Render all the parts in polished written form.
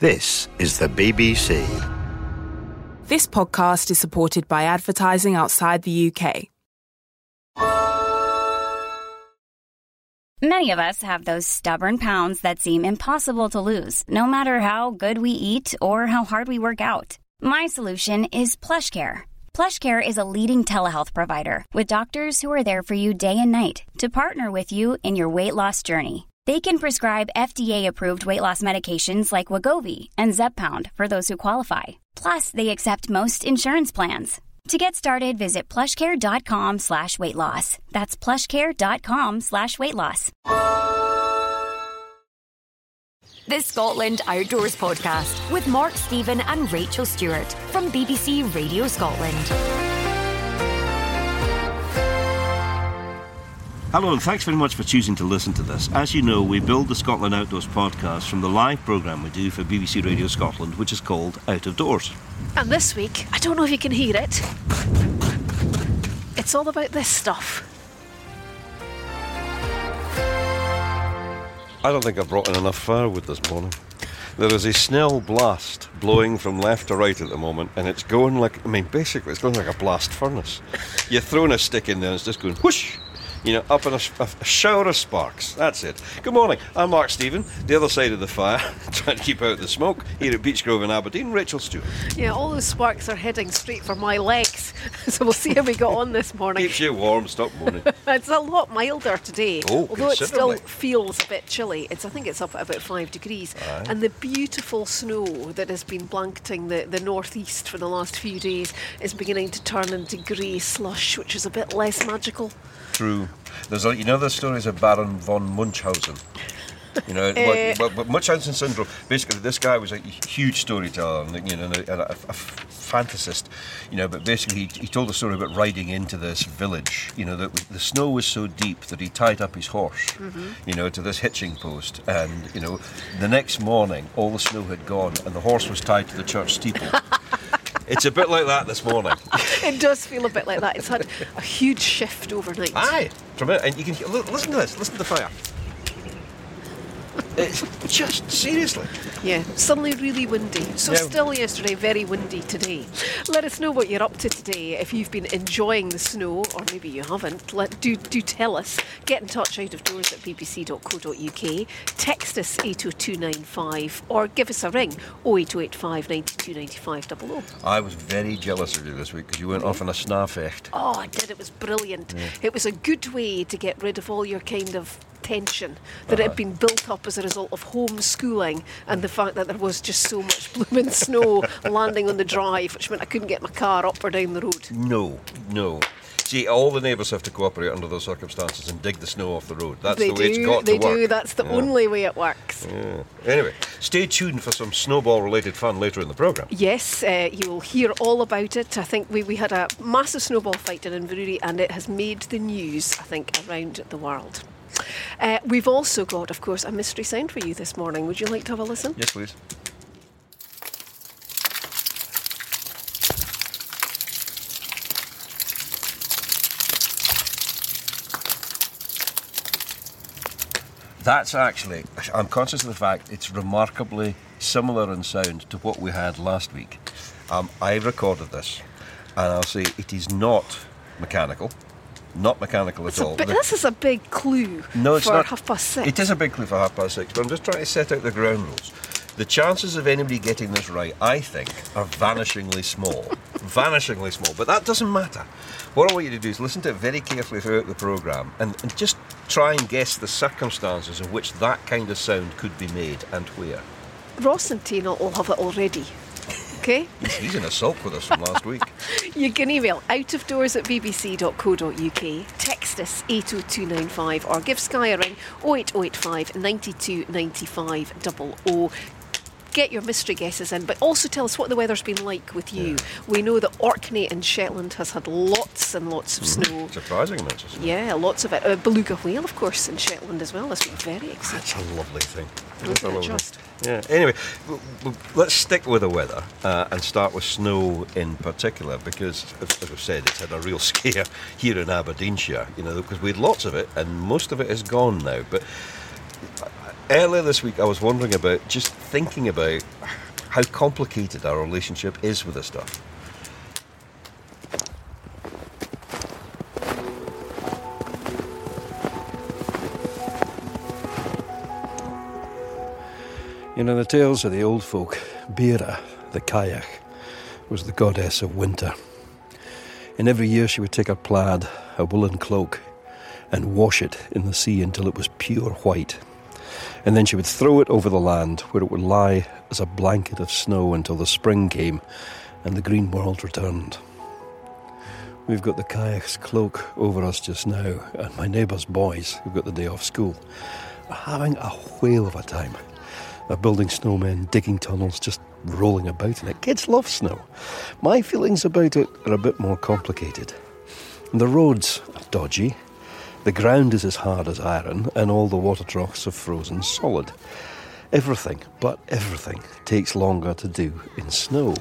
This is the BBC. This podcast is supported by advertising outside the UK. Many of us have those stubborn pounds that seem impossible to lose, no matter how good we eat or how hard we work out. My solution is PlushCare. PlushCare is a leading telehealth provider with doctors who are there for you day and night to partner with you in your weight loss journey. They can prescribe FDA-approved weight loss medications like Wegovy and Zepbound for those who qualify. Plus, they accept most insurance plans. To get started, visit plushcare.com/weightloss. That's plushcare.com/weightloss. The Scotland Outdoors Podcast with Mark Stephen and Rachel Stewart from BBC Radio Scotland. Hello and thanks very much for choosing to listen to this. As you know, we build the Scotland Outdoors Podcast from the live programme we do for BBC Radio Scotland, which is called Out of Doors. And this week, I don't know if you can hear it, it's all about this stuff. I don't think I brought in enough firewood this morning. There is a snell blast blowing from left to right at the moment, and it's going like, basically it's going like a blast furnace. You're throwing a stick in there and it's just going whoosh, up in a shower of sparks. That's it. Good morning, I'm Mark Stephen, the other side of the fire, trying to keep out the smoke, here at Beechgrove in Aberdeen, Rachel Stewart. Yeah, all those sparks are heading straight for my legs, so we'll see how we got on this morning. Keeps you warm, stop moaning. It's a lot milder today, although it still considerably. feels a bit chilly. I think it's up at about 5 degrees. Aye. And the beautiful snow that has been blanketing the northeast for the last few days is beginning to turn into grey slush, which is a bit less magical. True. There's the stories of Baron von Munchausen. Munchausen syndrome. Basically, this guy was a huge storyteller and a fantasist. But basically, he told a story about riding into this village. That the snow was so deep that he tied up his horse, to this hitching post, and the next morning all the snow had gone and the horse was tied to the church steeple. It's a bit like that this morning. It does feel a bit like that. It's had a huge shift overnight. Aye, tremendous. And you can listen to this. Listen to the fire. It's just, seriously. Yeah, suddenly really windy. So still yesterday, very windy today. Let us know what you're up to today. If you've been enjoying the snow, or maybe you haven't, do tell us. Get in touch out of doors at bbc.co.uk. Text us 80295 or give us a ring 08285 92 95 00. I was very jealous of you this week because you went off on a snawfecht. Oh, I did. It was brilliant. Yeah. It was a good way to get rid of all your kind of tension that had been built up as a result of homeschooling and the fact that there was just so much blooming snow landing on the drive, which meant I couldn't get my car up or down the road. No. See, all the neighbours have to cooperate under those circumstances and dig the snow off the road. That's the way it's got to work. They do. That's the only way it works. Yeah. Anyway, stay tuned for some snowball-related fun later in the programme. Yes, you will hear all about it. I think we had a massive snowball fight in Inverurie and it has made the news, I think, around the world. We've also got, of course, a mystery sound for you this morning. Would you like to have a listen? Yes, please. That's actually, I'm conscious of the fact it's remarkably similar in sound to what we had last week. I recorded this, and I'll say it is not mechanical. Not mechanical at all. This is a big clue for 6:30. It is a big clue for 6:30, but I'm just trying to set out the ground rules. The chances of anybody getting this right, I think, are vanishingly small. Vanishingly small. But that doesn't matter. What I want you to do is listen to it very carefully throughout the programme and just try and guess the circumstances in which that kind of sound could be made and where. Ross and Tina will have it already. Okay. He's in a sulk with us from last week. You can email outofdoors@bbc.co.uk, text us 80295 or give Sky a ring 08085 92 95 00. Get your mystery guesses in, but also tell us what the weather's been like with you. Yeah. We know that Orkney in Shetland has had lots and lots of snow. Surprising amounts of snow. Yeah, lots of it. Beluga whale, of course, in Shetland as well. That's been very exciting. That's a lovely thing. Just. Yeah. Anyway, let's stick with the weather and start with snow in particular, because, as I've said, it's had a real scare here in Aberdeenshire. Because we had lots of it, and most of it is gone now. But Earlier this week I was wondering about, just thinking about how complicated our relationship is with this stuff. You know, the tales of the old folk, Bera, the kayak, was the goddess of winter. And every year she would take her plaid, a woolen cloak, and wash it in the sea until it was pure white. And then she would throw it over the land, where it would lie as a blanket of snow until the spring came and the green world returned. We've got the kayak's cloak over us just now, and my neighbour's boys, who've got the day off school, are having a whale of a time. They're building snowmen, digging tunnels, just rolling about in it. Kids love snow. My feelings about it are a bit more complicated. The roads are dodgy, the ground is as hard as iron, and all the water troughs are frozen solid. Everything, but everything, takes longer to do in snow.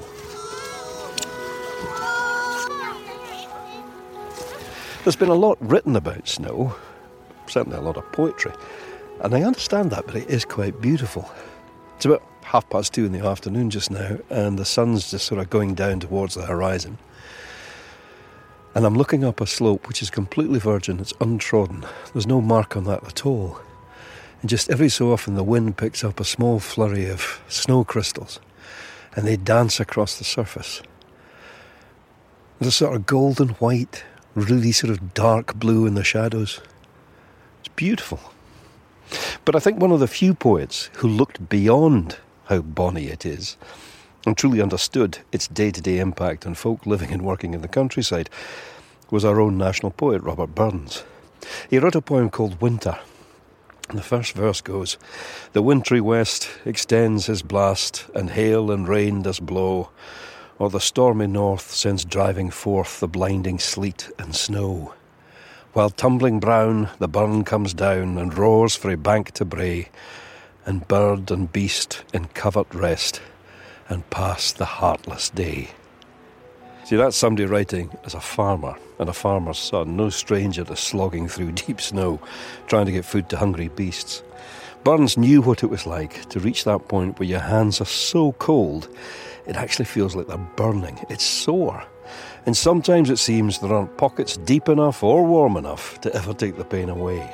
There's been a lot written about snow, certainly a lot of poetry, and I understand that, but it is quite beautiful. It's about 2:30 in the afternoon just now, and the sun's just sort of going down towards the horizon. And I'm looking up a slope which is completely virgin, it's untrodden. There's no mark on that at all. And just every so often the wind picks up a small flurry of snow crystals, and they dance across the surface. There's a sort of golden white, really sort of dark blue in the shadows. It's beautiful. But I think one of the few poets who looked beyond how bonny it is and truly understood its day-to-day impact on folk living and working in the countryside was our own national poet, Robert Burns. He wrote a poem called Winter, and the first verse goes, "The wintry west extends his blast, and hail and rain does blow, or the stormy north sends driving forth the blinding sleet and snow. While tumbling brown the burn comes down and roars frae bank to brae, and bird and beast in covert rest, and pass the heartless day." See, that's somebody writing as a farmer and a farmer's son, no stranger to slogging through deep snow, trying to get food to hungry beasts. Burns knew what it was like to reach that point where your hands are so cold, it actually feels like they're burning. It's sore. And sometimes it seems there aren't pockets deep enough or warm enough to ever take the pain away.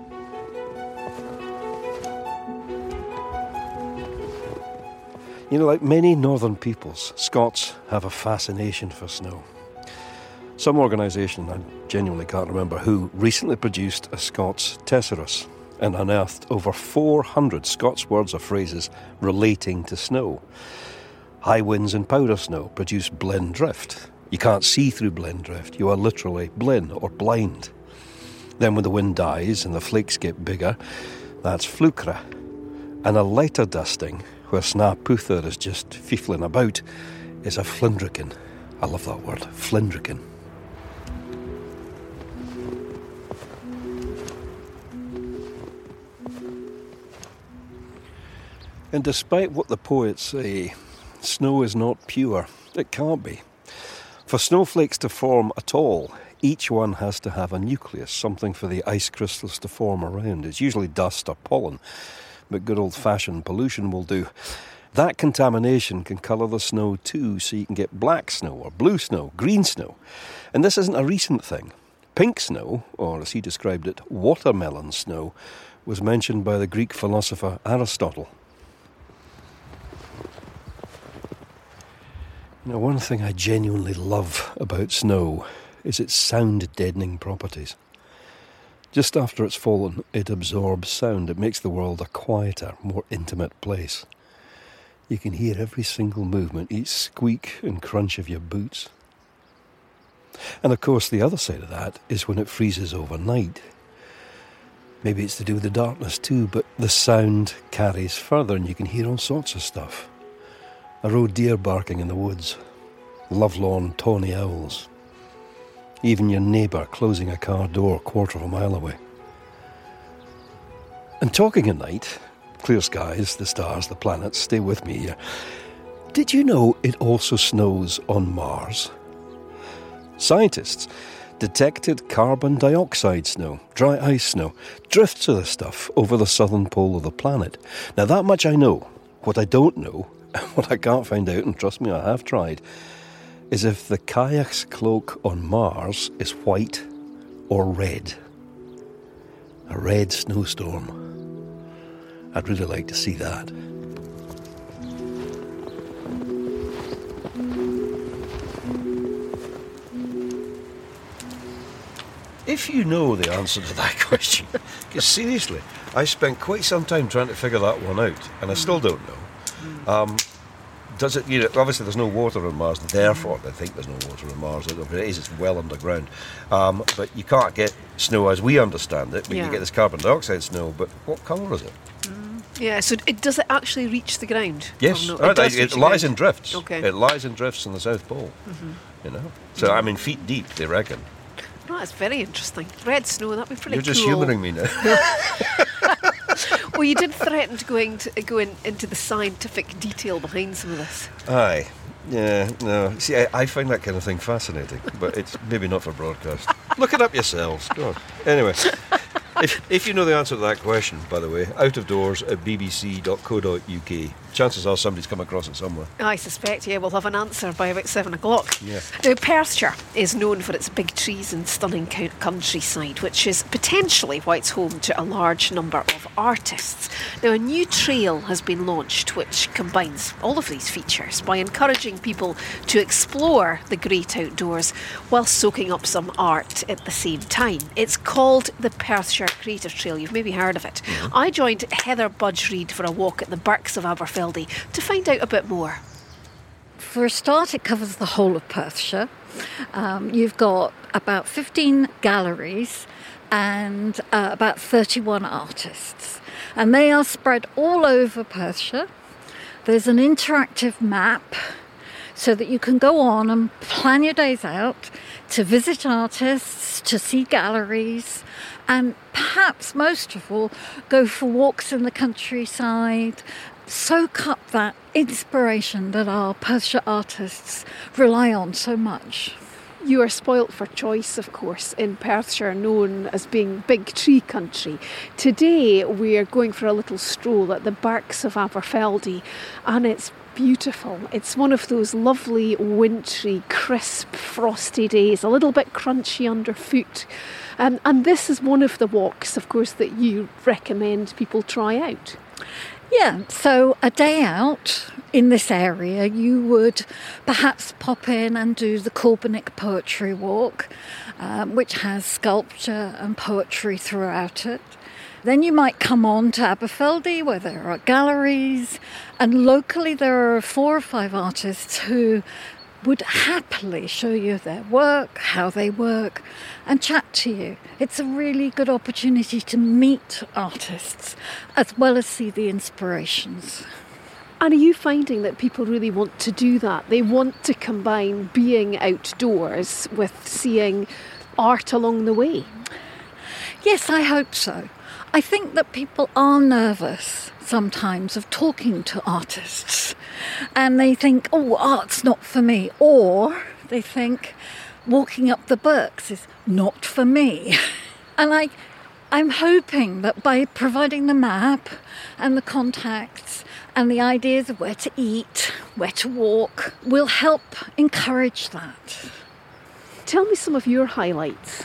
You know, like many northern peoples, Scots have a fascination for snow. Some organisation, I genuinely can't remember who, recently produced a Scots thesaurus and unearthed over 400 Scots words or phrases relating to snow. High winds and powder snow produce blin drift. You can't see through blin drift. You are literally blin or blind. Then when the wind dies and the flakes get bigger, that's flukra. And a lighter dusting, where sna puther is just fiffling about, is a flindrican. I love that word, flindrican. And despite what the poets say, snow is not pure. It can't be. For snowflakes to form at all, each one has to have a nucleus, something for the ice crystals to form around. It's usually dust or pollen, but good old-fashioned pollution will do. That contamination can colour the snow too, so you can get black snow or blue snow, green snow. And this isn't a recent thing. Pink snow, or as he described it, watermelon snow, was mentioned by the Greek philosopher Aristotle. Now, one thing I genuinely love about snow is its sound-deadening properties. Just after it's fallen, it absorbs sound. It makes the world a quieter, more intimate place. You can hear every single movement, each squeak and crunch of your boots. And of course, the other side of that is when it freezes overnight. Maybe it's to do with the darkness too, but the sound carries further and you can hear all sorts of stuff. A roe deer barking in the woods, lovelorn tawny owls, even your neighbour closing a car door a quarter of a mile away. And talking at night, clear skies, the stars, the planets, stay with me here. Did you know it also snows on Mars? Scientists detected carbon dioxide snow, dry ice snow, drifts of the stuff over the southern pole of the planet. Now that much I know. What I don't know, what I can't find out, and trust me, I have tried, is if the kayak's cloak on Mars is white or red. A red snowstorm. I'd really like to see that. If you know the answer to that question, because seriously, I spent quite some time trying to figure that one out, and I still don't know. Does it? Obviously, there's no water on Mars. Therefore, I think there's no water on Mars. If it is, it's well underground. But you can't get snow as we understand it. But you get this carbon dioxide snow. But what colour is it? Yeah. So does it actually reach the ground? Yes. No? It lies in drifts. Okay. It lies in drifts on the South Pole. So I mean, feet deep, they reckon. Oh, that's very interesting. Red snow, that'd be pretty cool. You're just humouring me now. Well, you did threaten to go into the scientific detail behind some of this. Aye. Yeah, no. See, I find that kind of thing fascinating, but it's maybe not for broadcast. Look it up yourselves. Go on. Anyway, if you know the answer to that question, by the way, out of doors at bbc.co.uk. Chances are somebody's come across it somewhere. I suspect, we'll have an answer by about 7 o'clock. Yeah. Now, Perthshire is known for its big trees and stunning countryside, which is potentially why it's home to a large number of artists. Now, a new trail has been launched which combines all of these features by encouraging people to explore the great outdoors while soaking up some art at the same time. It's called the Perthshire Creative Trail. You've maybe heard of it. Mm-hmm. I joined Heather Budge-Reid for a walk at the Birks of Aberfeldy to find out a bit more. For a start, it covers the whole of Perthshire. You've got about 15 galleries and about 31 artists. And they are spread all over Perthshire. There's an interactive map so that you can go on and plan your days out to visit artists, to see galleries, and perhaps most of all, go for walks in the countryside, soak up that inspiration that our Perthshire artists rely on so much. You are spoilt for choice, of course, in Perthshire, known as being big tree country. Today we're going for a little stroll at the Birks of Aberfeldy, and it's beautiful. It's one of those lovely, wintry, crisp, frosty days, a little bit crunchy underfoot. And this is one of the walks, of course, that you recommend people try out. Yeah, so a day out in this area, you would perhaps pop in and do the Corbinick Poetry Walk, which has sculpture and poetry throughout it. Then you might come on to Aberfeldy, where there are galleries, and locally there are 4 or 5 artists who would happily show you their work, how they work, and chat to you. It's a really good opportunity to meet artists, as well as see the inspirations. And are you finding that people really want to do that? They want to combine being outdoors with seeing art along the way? Yes, I hope so. I think that people are nervous sometimes of talking to artists, and they think, oh, art's not for me, or they think walking up the Birks is not for me. And I'm hoping that by providing the map and the contacts and the ideas of where to eat, where to walk, will help encourage that. Tell me some of your highlights.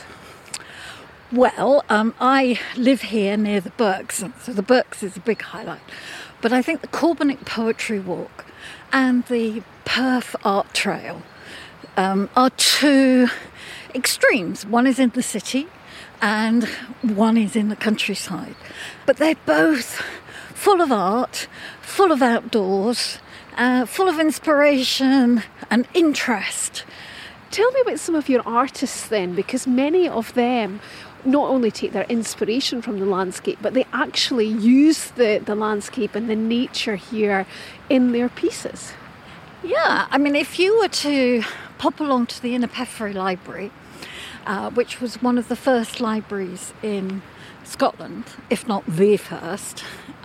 Well, I live here near the Birks, so the Birks is a big highlight. But I think the Corbinick Poetry Walk and the Perth Art Trail are 2 extremes. One is in the city and one is in the countryside. But they're both full of art, full of outdoors, full of inspiration and interest. Tell me about some of your artists then, because many of them not only take their inspiration from the landscape, but they actually use the landscape and the nature here in their pieces. Yeah, I mean, if you were to pop along to the Innerpeffray Library, which was one of the first libraries in Scotland, if not the first,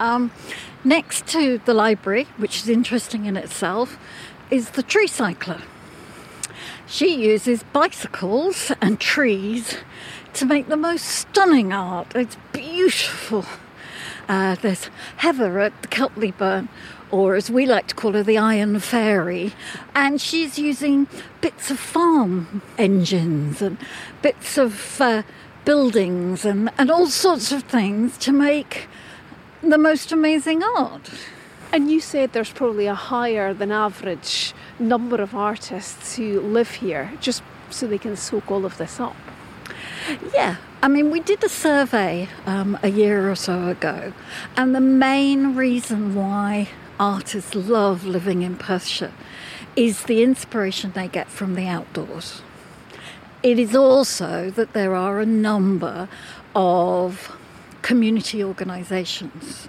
next to the library, which is interesting in itself, is the Tree Cycler. She uses bicycles and trees to make the most stunning art. It's beautiful. There's Heather at the Keltley Burn, or as we like to call her, the Iron Fairy, and she's using bits of farm engines and bits of buildings and all sorts of things to make the most amazing art. And you said there's probably a higher than average number of artists who live here just so they can soak all of this up. Yeah, I mean, we did a survey a year or so ago, and the main reason why artists love living in Perthshire is the inspiration they get from the outdoors. It is also that there are a number of community organisations.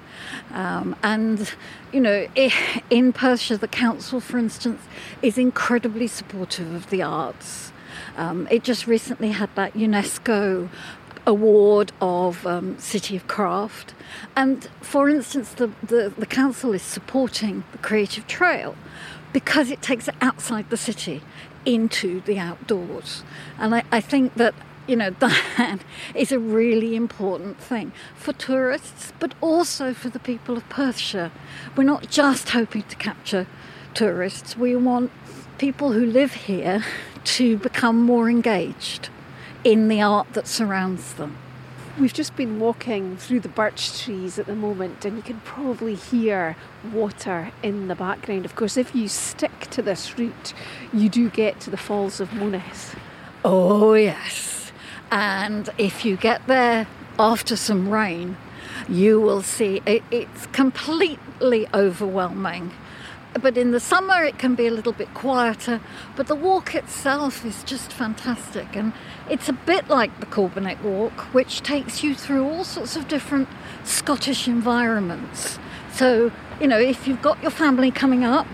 And, you know, in Perthshire, the council, for instance, is incredibly supportive of the arts. It just recently had that UNESCO award of City of Craft. And, for instance, the council is supporting the Creative Trail because it takes it outside the city into the outdoors. And I think that, you know, that is a really important thing for tourists, but also for the people of Perthshire. We're not just hoping to capture tourists. We want people who live here to become more engaged in the art that surrounds them. We've just been walking through the birch trees at the moment, and you can probably hear water in the background. Of course, if you stick to this route, you do get to the Falls of Mones. Oh, yes. And if you get there after some rain, you will see it's completely overwhelming. But in the summer, it can be a little bit quieter. But the walk itself is just fantastic. And it's a bit like the Corbinett Walk, which takes you through all sorts of different Scottish environments. So, you know, if you've got your family coming up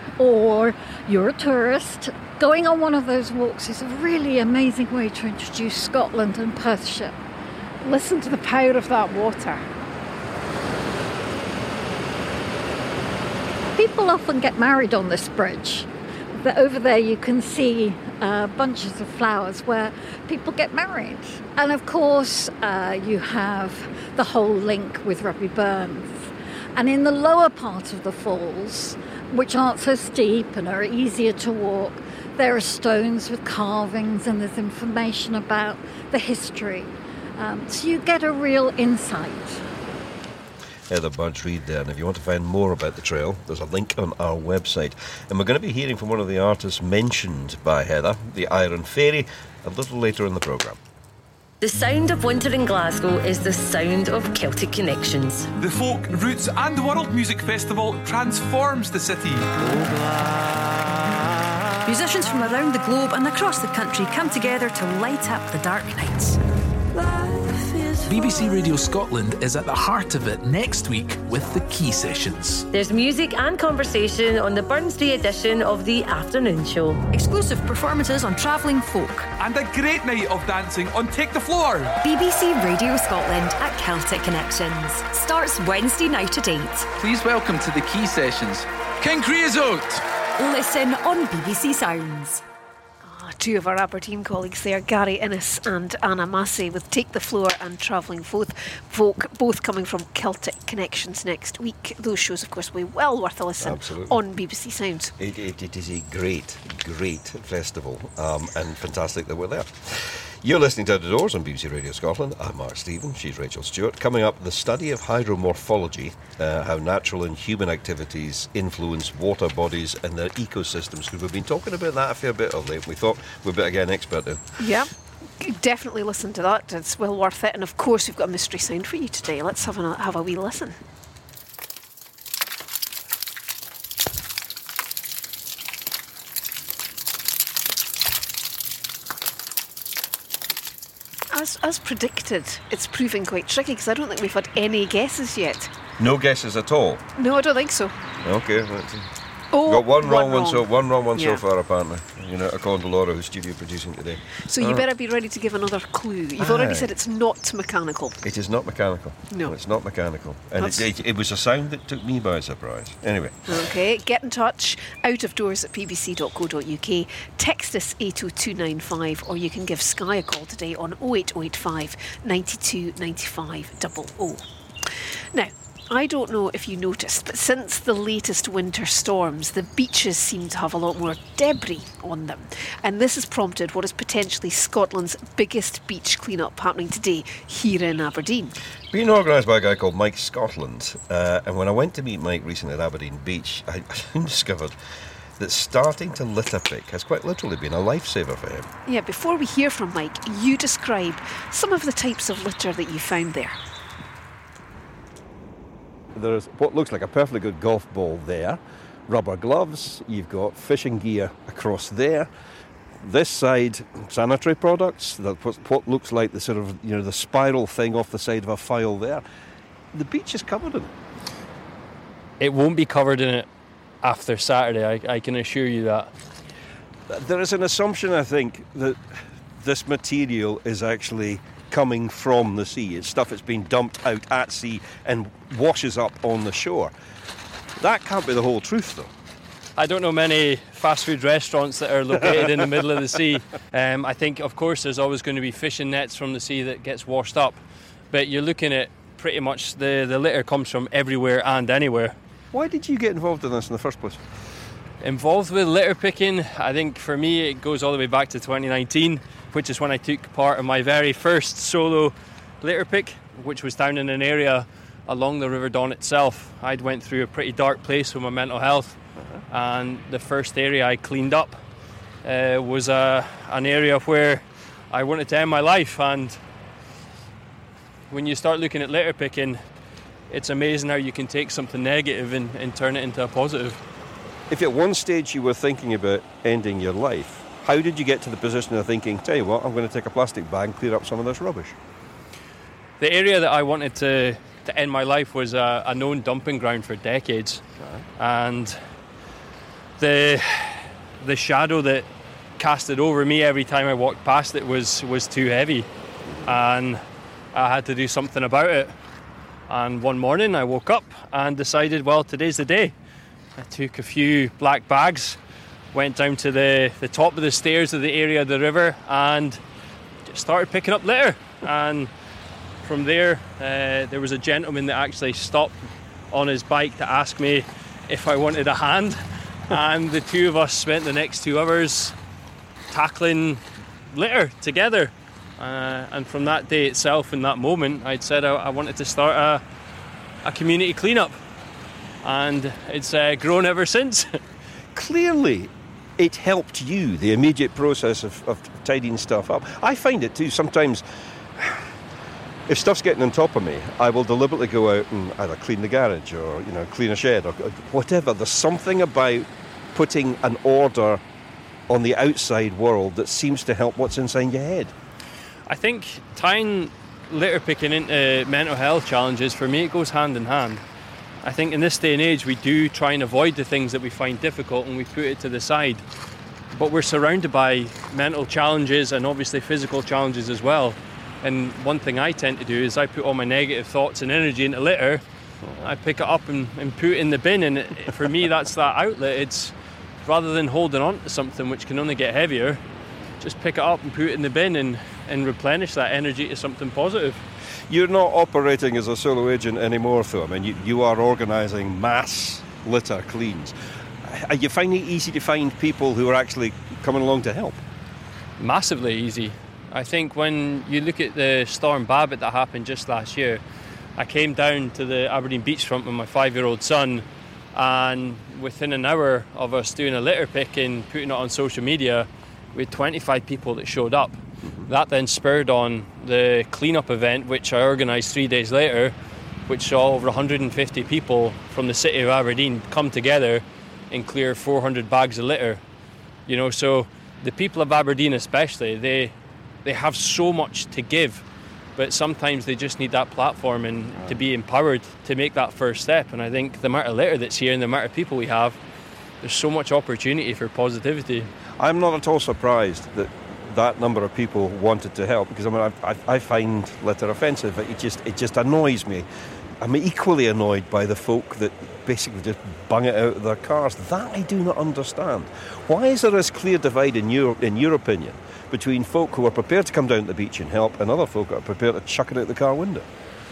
or you're a tourist, going on one of those walks is a really amazing way to introduce Scotland and Perthshire. Listen to the power of that water. People often get married on this bridge. Over there you can see bunches of flowers where people get married. And of course you have the whole link with Rugby Burns. And in the lower part of the falls, which aren't so steep and are easier to walk, there are stones with carvings and there's information about the history. So you get a real insight. Heather Budge-Reid there, and if you want to find more about the trail, there's a link on our website. And we're going to be hearing from one of the artists mentioned by Heather, the Iron Fairy, a little later in the programme. The sound of winter in Glasgow is the sound of Celtic connections. The Folk, Roots and World Music Festival transforms the city. Musicians from around the globe and across the country come together to light up the dark nights. BBC Radio Scotland is at the heart of it next week with the Key Sessions. There's music and conversation on the Burns Day edition of the afternoon show. Exclusive performances on Travelling Folk. And a great night of dancing on Take the Floor. BBC Radio Scotland at Celtic Connections starts Wednesday night at 8. Please welcome to the Key Sessions, King Creosote. Listen on BBC Sounds. Two of our Aberdeen colleagues there, Gary Innes and Anna Massey, with Take the Floor and Travelling Folk, both coming from Celtic Connections next week. Those shows, of course, will be well worth a listen. Absolutely. On BBC Sounds. It is a great festival, and fantastic that we're there. You're listening to Out of Doors on BBC Radio Scotland. I'm Mark Stephen, she's Rachel Stewart. Coming up, the study of hydromorphology, how natural and human activities influence water bodies and their ecosystems, because we've been talking about that a fair bit of late. We thought we'd better get an expert in. Yeah, definitely listen to that. It's well worth it. And of course, we've got a mystery sound for you today. Let's have a wee listen. As predicted, it's proving quite tricky because I don't think we've had any guesses yet. No guesses at all? No, I don't think so. Okay. Oh, got one wrong one so Yeah. far apparently. You know, according to Laura, who's studio producing today. So you better be ready to give another clue. You've already Aye. said it's not mechanical. It is not mechanical. No. It's not mechanical. And it was a sound that took me by surprise. Anyway. Okay, get in touch, outofdoors@bbc.co.uk, text us 80295, or you can give Sky a call today on 08085 92 95 00. Now, I don't know if you noticed, but since the latest winter storms, the beaches seem to have a lot more debris on them. And this has prompted what is potentially Scotland's biggest beach clean-up happening today here in Aberdeen. Being organised by a guy called Mike Scotland, and when I went to meet Mike recently at Aberdeen Beach, I soon discovered that starting to litter pick has quite literally been a lifesaver for him. Yeah, before we hear from Mike, you describe some of the types of litter that you found there. There's what looks like a perfectly good golf ball there, rubber gloves, you've got fishing gear across there. This side, sanitary products, what looks like the sort of, the spiral thing off the side of a file there. The beach is covered in it. It won't be covered in it after Saturday, I can assure you that. There is an assumption, I think, that this material is actually coming from the sea. It's stuff that's been dumped out at sea and washes up on the shore. That can't be the whole truth, though. I don't know many fast food restaurants that are located in the middle of the sea. I think, of course, there's always going to be fishing nets from the sea that gets washed up. But you're looking at pretty much the litter comes from everywhere and anywhere. Why did you get involved in this in the first place? Involved with litter picking, I think for me it goes all the way back to 2019, which is when I took part in my very first solo litter pick, which was down in an area along the River Don itself. I'd went through a pretty dark place with my mental health, and the first area I cleaned up was an area where I wanted to end my life. And when you start looking at litter picking, it's amazing how you can take something negative and turn it into a positive. If at one stage you were thinking about ending your life, how did you get to the position of thinking, tell you what, I'm going to take a plastic bag and clear up some of this rubbish? The area that I wanted to end my life was a known dumping ground for decades. And the shadow that casted over me every time I walked past it was too heavy. And I had to do something about it. And one morning I woke up and decided, well, today's the day. I took a few black bags, went down to the top of the stairs of the area of the river and just started picking up litter. And from there, there was a gentleman that actually stopped on his bike to ask me if I wanted a hand. And the two of us spent the next 2 hours tackling litter together. And from that day itself, in that moment, I'd said I wanted to start a community cleanup. And it's grown ever since. Clearly, it helped you, the immediate process of tidying stuff up. I find it too. Sometimes, if stuff's getting on top of me, I will deliberately go out and either clean the garage or clean a shed or whatever. There's something about putting an order on the outside world that seems to help what's inside your head. I think tying litter picking into mental health challenges, for me, it goes hand in hand. I think in this day and age we do try and avoid the things that we find difficult and we put it to the side. But we're surrounded by mental challenges and obviously physical challenges as well. And one thing I tend to do is I put all my negative thoughts and energy into litter. I pick it up and put it in the bin, and for me that's that outlet. It's rather than holding on to something which can only get heavier, just pick it up and put it in the bin and replenish that energy to something positive. You're not operating as a solo agent anymore, though. I mean, you are organising mass litter cleans. Are you finding it easy to find people who are actually coming along to help? Massively easy. I think when you look at the Storm Babbitt that happened just last year, I came down to the Aberdeen beachfront with my 5-year-old son, and within an hour of us doing a litter pick and putting it on social media, we had 25 people that showed up. That then spurred on the clean-up event, which I organised 3 days later, which saw over 150 people from the city of Aberdeen come together and clear 400 bags of litter. So the people of Aberdeen especially, they have so much to give, but sometimes they just need that platform and to be empowered to make that first step. And I think the amount of litter that's here and the amount of people we have, there's so much opportunity for positivity. I'm not at all surprised that number of people wanted to help, because I find litter offensive. It just annoys me. I'm equally annoyed by the folk that basically just bung it out of their cars. That I do not understand. Why is there this clear divide in your opinion between folk who are prepared to come down to the beach and help and other folk that are prepared to chuck it out the car window?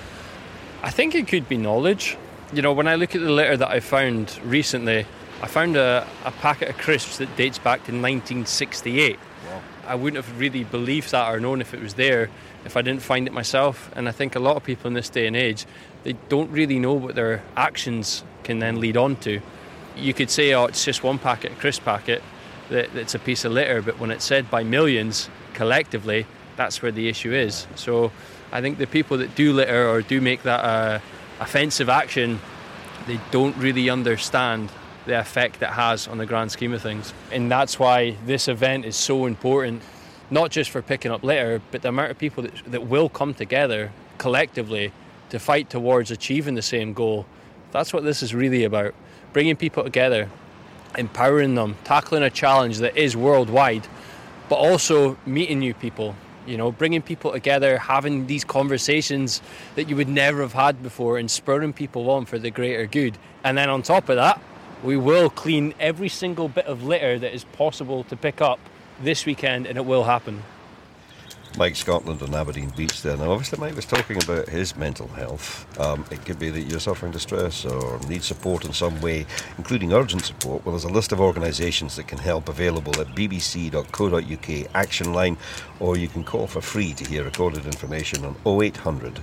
I think it could be knowledge. You know, when I look at the litter that I found recently, I found a packet of crisps that dates back to 1968. Wow. I wouldn't have really believed that or known if it was there if I didn't find it myself. And I think a lot of people in this day and age, they don't really know what their actions can then lead on to. You could say, oh, it's just one packet, a crisp packet, that's a piece of litter, but when it's said by millions collectively, that's where the issue is. So I think the people that do litter or do make that offensive action, they don't really understand the effect it has on the grand scheme of things. And that's why this event is so important, not just for picking up litter, but the amount of people that will come together collectively to fight towards achieving the same goal. That's what this is really about. Bringing people together, empowering them, tackling a challenge that is worldwide, but also meeting new people. You know, bringing people together, having these conversations that you would never have had before and spurring people on for the greater good. And then on top of that, we will clean every single bit of litter that is possible to pick up this weekend, and it will happen. Mike Scotland on Aberdeen Beach there. Now, obviously, Mike was talking about his mental health. It could be that you're suffering distress or need support in some way, including urgent support. Well, there's a list of organisations that can help available at bbc.co.uk action line, or you can call for free to hear recorded information on 0800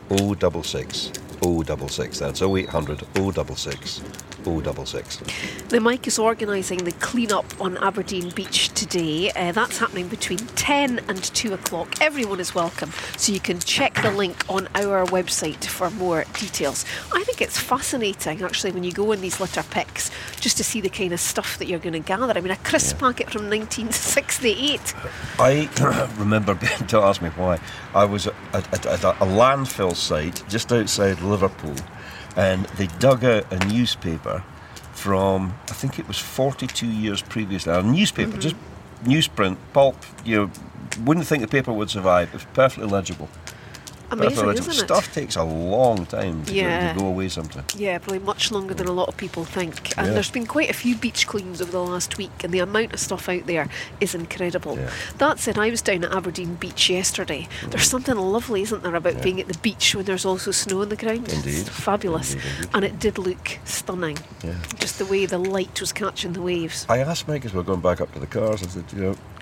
066 066. That's 0800 066 066. The Mike is organising the clean-up on Aberdeen Beach today. That's happening between 10 and 2 o'clock. Everyone is welcome, so you can check the link on our website for more details. I think it's fascinating, actually, when you go in these litter picks, just to see the kind of stuff that you're going to gather. I mean, a crisp packet from 1968. I remember being to ask me why. I was at a landfill site just outside Liverpool, and they dug out a newspaper from, I think it was 42 years previously. A newspaper, just newsprint, pulp, you know, wouldn't think the paper would survive. It was perfectly legible. Amazing, isn't it? Stuff takes a long time to go away sometimes. Yeah, probably much longer than a lot of people think. And there's been quite a few beach cleans over the last week, and the amount of stuff out there is incredible. Yeah. That said, I was down at Aberdeen Beach yesterday. There's something lovely, isn't there, about being at the beach when there's also snow on the ground? Indeed. It's fabulous. Indeed. And it did look stunning. Yeah. Just the way the light was catching the waves. I asked Mike as we were going back up to the cars, I said,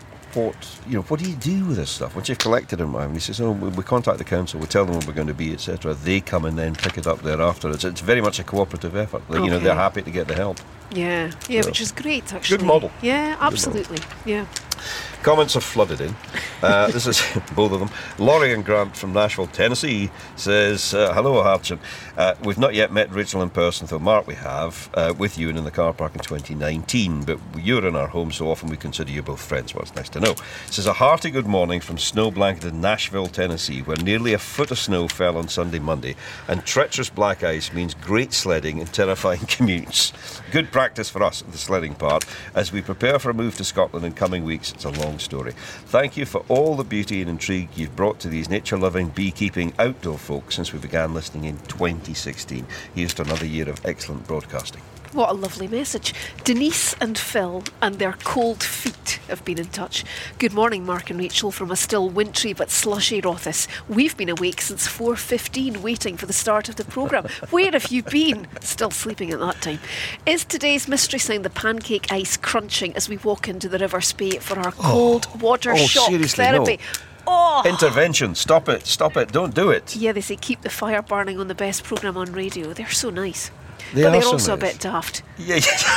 what do you do with this stuff once you've collected it? And he says, we contact the council, we tell them where we're going to be, etc. They come and then pick it up thereafter. It's very much a cooperative effort. Like, they're happy to get the help. Yeah, which is great, actually. Good model. Yeah, absolutely. Yeah. Comments have flooded in. This is both of them. Laurie and Grant from Nashville, Tennessee says, hello, Harchin. We've not yet met Rachel in person, though Mark we have, with you and in the car park in 2019, but you're in our home so often we consider you both friends. Well, it's nice to know. It says, a hearty good morning from snow-blanketed Nashville, Tennessee, where nearly a foot of snow fell on Sunday, Monday, and treacherous black ice means great sledding and terrifying commutes. Good practice for us, the sledding part, as we prepare for a move to Scotland in coming weeks. It's a long story. Thank you for all the beauty and intrigue you've brought to these nature-loving, beekeeping, outdoor folk since we began listening in 2016. Here's to another year of excellent broadcasting. What a lovely message. Denise and Phil and their cold feet have been in touch. Good morning, Mark and Rachel, from a still wintry but slushy Rothes. We've been awake since 4:15 waiting for the start of the programme. Where have you been? Still sleeping at that time. Is today's mystery sound the pancake ice crunching as we walk into the River Spey for our cold water shock therapy? No. Oh. Intervention. Stop it. Don't do it. Yeah, they say keep the fire burning on the best programme on radio. They're so nice. But they're also a bit daft. Yeah.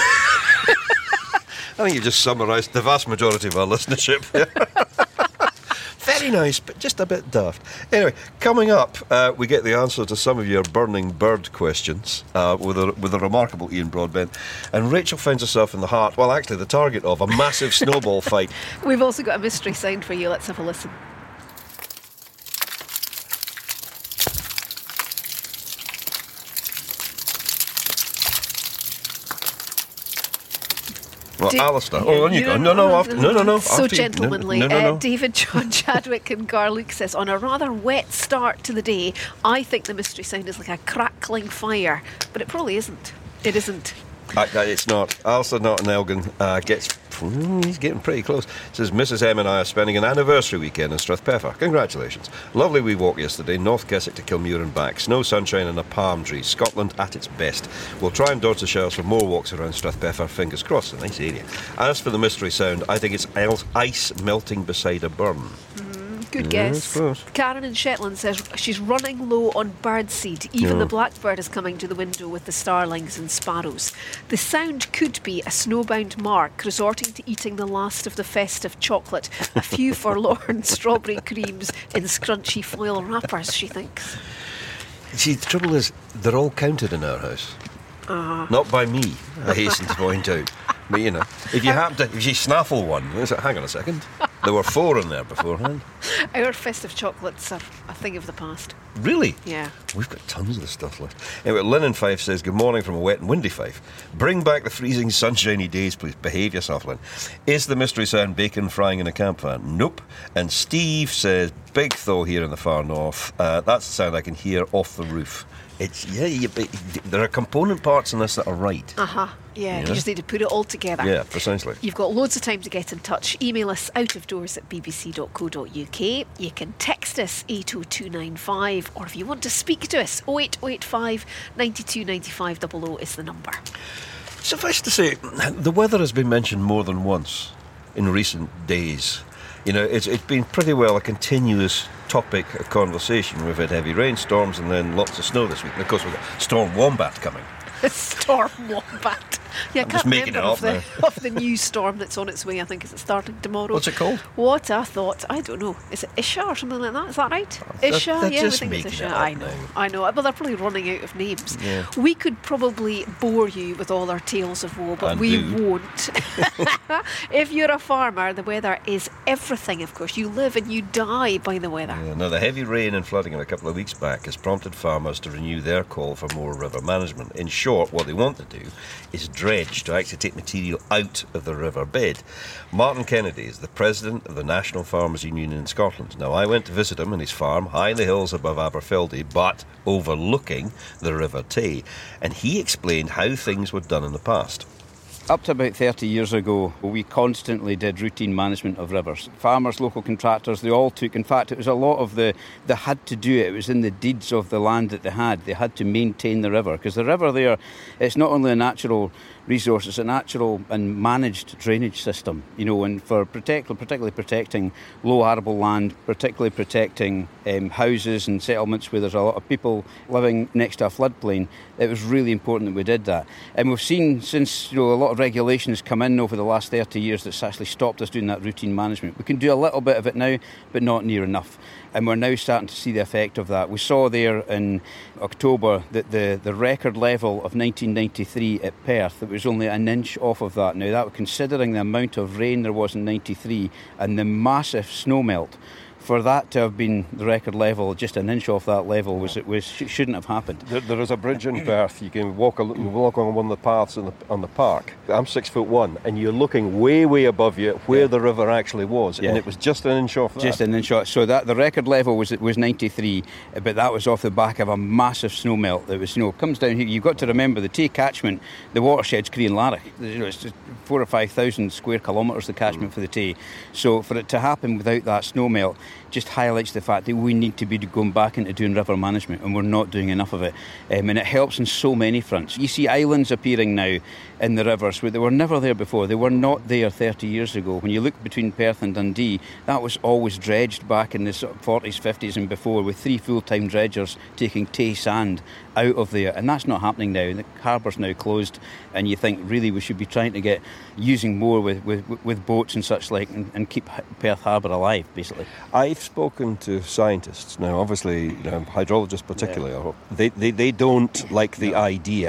I think you just summarised the vast majority of our listenership. Very nice, but just a bit daft. Anyway, coming up, we get the answer to some of your burning bird questions with a remarkable Ian Broadbent. And Rachel finds herself in the heart, well, actually the target of a massive snowball fight. We've also got a mystery sound for you. Let's have a listen. Alistair. On you go. No. So gentlemanly. David John Chadwick in Garlick says, on a rather wet start to the day, I think the mystery sound is like a crackling fire, but it probably isn't. It isn't. It's not. Alistair Norton Elgin he's getting pretty close. Says, Mrs. M and I are spending an anniversary weekend in Strathpeffer. Congratulations. Lovely wee walk yesterday, North Keswick to Kilmuir and back. Snow, sunshine and a palm tree. Scotland at its best. We'll try and dodge the showers for more walks around Strathpeffer. Fingers crossed. A nice area. As for the mystery sound, I think it's ice melting beside a burn. Good guess. Karen in Shetland says she's running low on birdseed. Even the blackbird is coming to the window with the starlings and sparrows. The sound could be a snowbound Mark resorting to eating the last of the festive chocolate. A few forlorn strawberry creams in scrunchy foil wrappers, she thinks. See, the trouble is, they're all counted in our house. Not by me, I hasten to point out. But, you know, if you snaffle one, hang on a second. There were 4 in there beforehand. Our festive chocolates are a thing of the past. Really? Yeah. We've got tons of the stuff left. Anyway, Lynn in Fife says, good morning from a wet and windy Fife. Bring back the freezing sunshiny days, please. Behave yourself, Lynn. Is the mystery sound bacon frying in a campfire? Nope. And Steve says, big thaw here in the far north. That's the sound I can hear off the roof. There are component parts in this that are right. Yeah, you just need to put it all together. Yeah, precisely. You've got loads of time to get in touch. Email us outofdoors@bbc.co.uk. You can text us 80295, or if you want to speak to us, 08085 92 95 00 is the number. Suffice to say, the weather has been mentioned more than once in recent days. You know, it's been pretty well a continuous topic of conversation. We've had heavy rainstorms and then lots of snow this week. And of course, we've got Storm Wombat coming. Storm Wombat. Yeah, I can't remember of the new storm that's on its way. I think it's starting tomorrow. What's it called? What a thought. I don't know. Is it Isha or something like that? Is that right? Isha? They're yeah, just I think it's making Isha. it up I know. Well, they're probably running out of names. Yeah. We could probably bore you with all our tales of woe, but we won't. If you're a farmer, the weather is everything, of course. You live and you die by the weather. Yeah, now, the heavy rain and flooding of a couple of weeks back has prompted farmers to renew their call for more river management. In short, what they want to do is dredge to actually take material out of the river bed. Martin Kennedy is the president of the National Farmers Union in Scotland. Now, I went to visit him in his farm, high in the hills above Aberfeldy, but overlooking the River Tay, and he explained how things were done in the past. Up to about 30 years ago, we constantly did routine management of rivers. Farmers, local contractors, they all took, in fact, it was a lot of they had to do it. It was in the deeds of the land that they had. They had to maintain the river, because the river there, it's not only a natural resource, it's a natural and managed drainage system, you know, and for particularly protecting low arable land, particularly protecting houses and settlements where there's a lot of people living next to a floodplain, it was really important that we did that. And we've seen since, you know, a lot of regulation has come in over the last 30 years that's actually stopped us doing that routine management. We can do a little bit of it now, but not near enough. And we're now starting to see the effect of that. We saw there in October that the record level of 1993 at Perth, it was only an inch off of that. Now, that considering the amount of rain there was in 93 and the massive snow melt, for that to have been the record level, just an inch off that level, shouldn't have happened. There is a bridge in Perth. You can walk on one of the paths on the park. I'm 6'1", and you're looking way above you where the river actually was, and it was just an inch off that. Just an inch off. So that the record level was 93, but that was off the back of a massive snow melt. That was, you know, comes down here. You've got to remember the Tay catchment, the watershed's Crean-Larrick. You know, it's just 4,000 or 5,000 square kilometres the catchment for the Tay. So for it to happen without that snow melt just highlights the fact that we need to be going back into doing river management, and we're not doing enough of it. And it helps on so many fronts. You see islands appearing now in the rivers where they were never there before. They were not there 30 years ago. When you look between Perth and Dundee, that was always dredged back in the sort of 40s, 50s and before, with 3 full-time dredgers taking Tay sand out of there, and that's not happening now. The harbour's now closed, and you think really we should be trying to get using more with boats and such like, and keep Perth Harbour alive, basically. I've spoken to scientists now, obviously, hydrologists particularly. They don't like the idea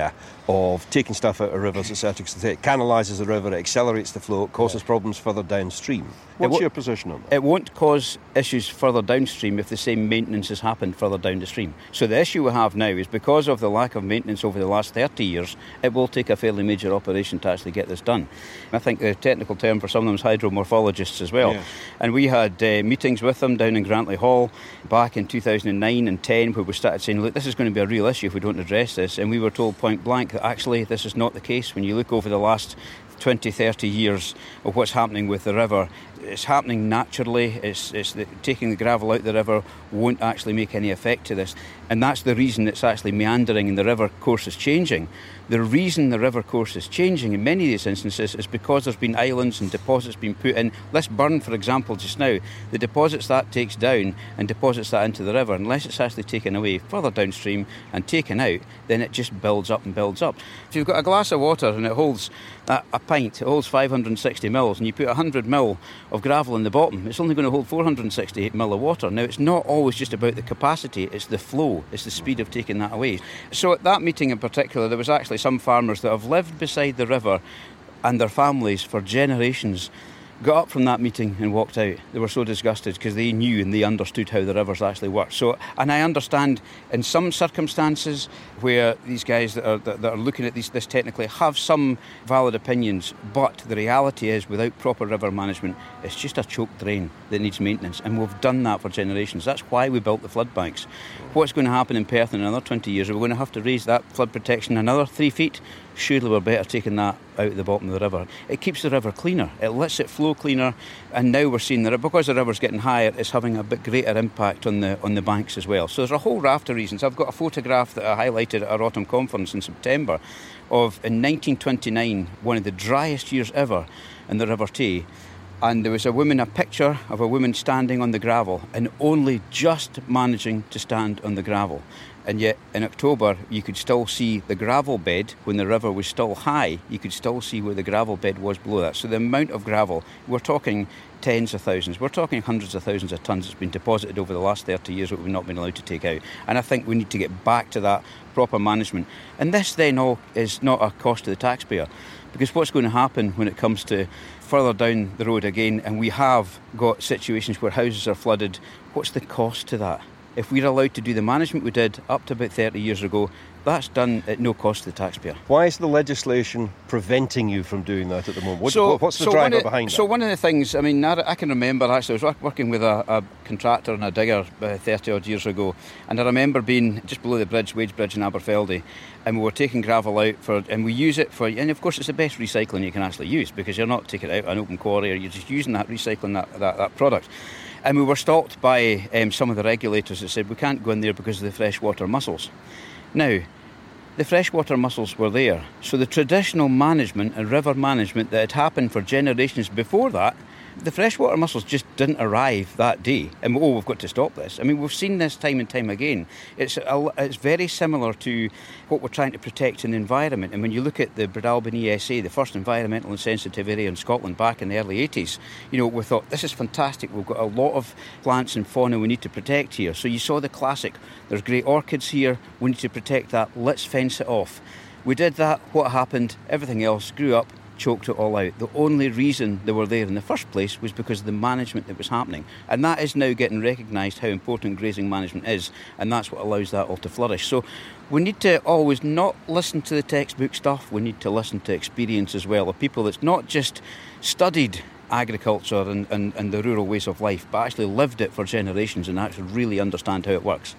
of taking stuff out of rivers, etc. It canalises the river, it accelerates the flow, it causes problems further downstream. What's your position on that? It won't cause issues further downstream if the same maintenance has happened further down the stream. So the issue we have now is because of the lack of maintenance over the last 30 years, it will take a fairly major operation to actually get this done. I think the technical term for some of them is hydromorphologists as well. Yeah. And we had meetings with them down in Grantley Hall back in 2009 and 10 where we started saying, look, this is going to be a real issue if we don't address this. And we were told point blank that actually this is not the case. When you look over the last 20, 30 years of what's happening with the river, it's happening naturally. Taking the gravel out the river won't actually make any effect to this. And that's the reason it's actually meandering and the river course is changing. The reason the river course is changing in many of these instances is because there's been islands and deposits being put in. Lisburn, for example, just now, the deposits that takes down and deposits that into the river, unless it's actually taken away further downstream and taken out, then it just builds up and builds up. If you've got a glass of water and it holds a pint, it holds 560 mils, and you put 100 mil of gravel in the bottom, it's only going to hold 468 mil of water. Now, it's not always just about the capacity, it's the flow, it's the speed of taking that away. So at that meeting in particular, there was actually some farmers that have lived beside the river and their families for generations got up from that meeting and walked out. They were so disgusted because they knew and they understood how the rivers actually work. So, and I understand in some circumstances where these guys that are looking at this technically have some valid opinions, but the reality is without proper river management, it's just a choked drain that needs maintenance, and we've done that for generations. That's why we built the flood banks. What's going to happen in Perth in another 20 years? Are we going to have to raise that flood protection another 3 feet? Surely we're better taking that out the bottom of the river. It keeps the river cleaner, it lets it flow cleaner, and now we're seeing that because the river's getting higher, it's having a bit greater impact on the banks as well. So there's a whole raft of reasons. I've got a photograph that I highlighted at our autumn conference in September of, in 1929, one of the driest years ever in the River Tay, and there was a picture of a woman standing on the gravel and only just managing to stand on the gravel. And yet in October you could still see the gravel bed. When the river was still high, you could still see where the gravel bed was below that. So the amount of gravel, we're talking tens of thousands, we're talking hundreds of thousands of tonnes that's been deposited over the last 30 years that we've not been allowed to take out. And I think we need to get back to that proper management. And this then all is not a cost to the taxpayer, because what's going to happen when it comes to further down the road again, and we have got situations where houses are flooded, what's the cost to that? If we're allowed to do the management we did up to about 30 years ago, that's done at no cost to the taxpayer. Why is the legislation preventing you from doing that at the moment? What's the driver behind that? So one of the things, I mean, I can remember actually, I was working with a contractor and a digger 30 odd years ago, and I remember being just below the bridge, Wage Bridge in Aberfeldy, and we were taking gravel out and we use it for, and of course it's the best recycling you can actually use, because you're not taking it out an open quarry, or you're just using that, recycling that product. And we were stopped by some of the regulators that said we can't go in there because of the freshwater mussels. Now, the freshwater mussels were there, so the traditional management and river management that had happened for generations before that, the freshwater mussels just didn't arrive that day. And we've got to stop this. I mean, we've seen this time and time again. It's very similar to what we're trying to protect in the environment. And when you look at the Breadalbane ESA, the first environmental and sensitive area in Scotland back in the early 80s, we thought, this is fantastic. We've got a lot of plants and fauna we need to protect here. So you saw the classic, there's great orchids here, we need to protect that, let's fence it off. We did that, what happened? Everything else grew up, choked it all out. The only reason they were there in the first place was because of the management that was happening. And that is now getting recognised how important grazing management is, and that's what allows that all to flourish. So we need to always not listen to the textbook stuff, we need to listen to experience as well, of people that's not just studied agriculture and the rural ways of life, but actually lived it for generations and actually really understand how it works.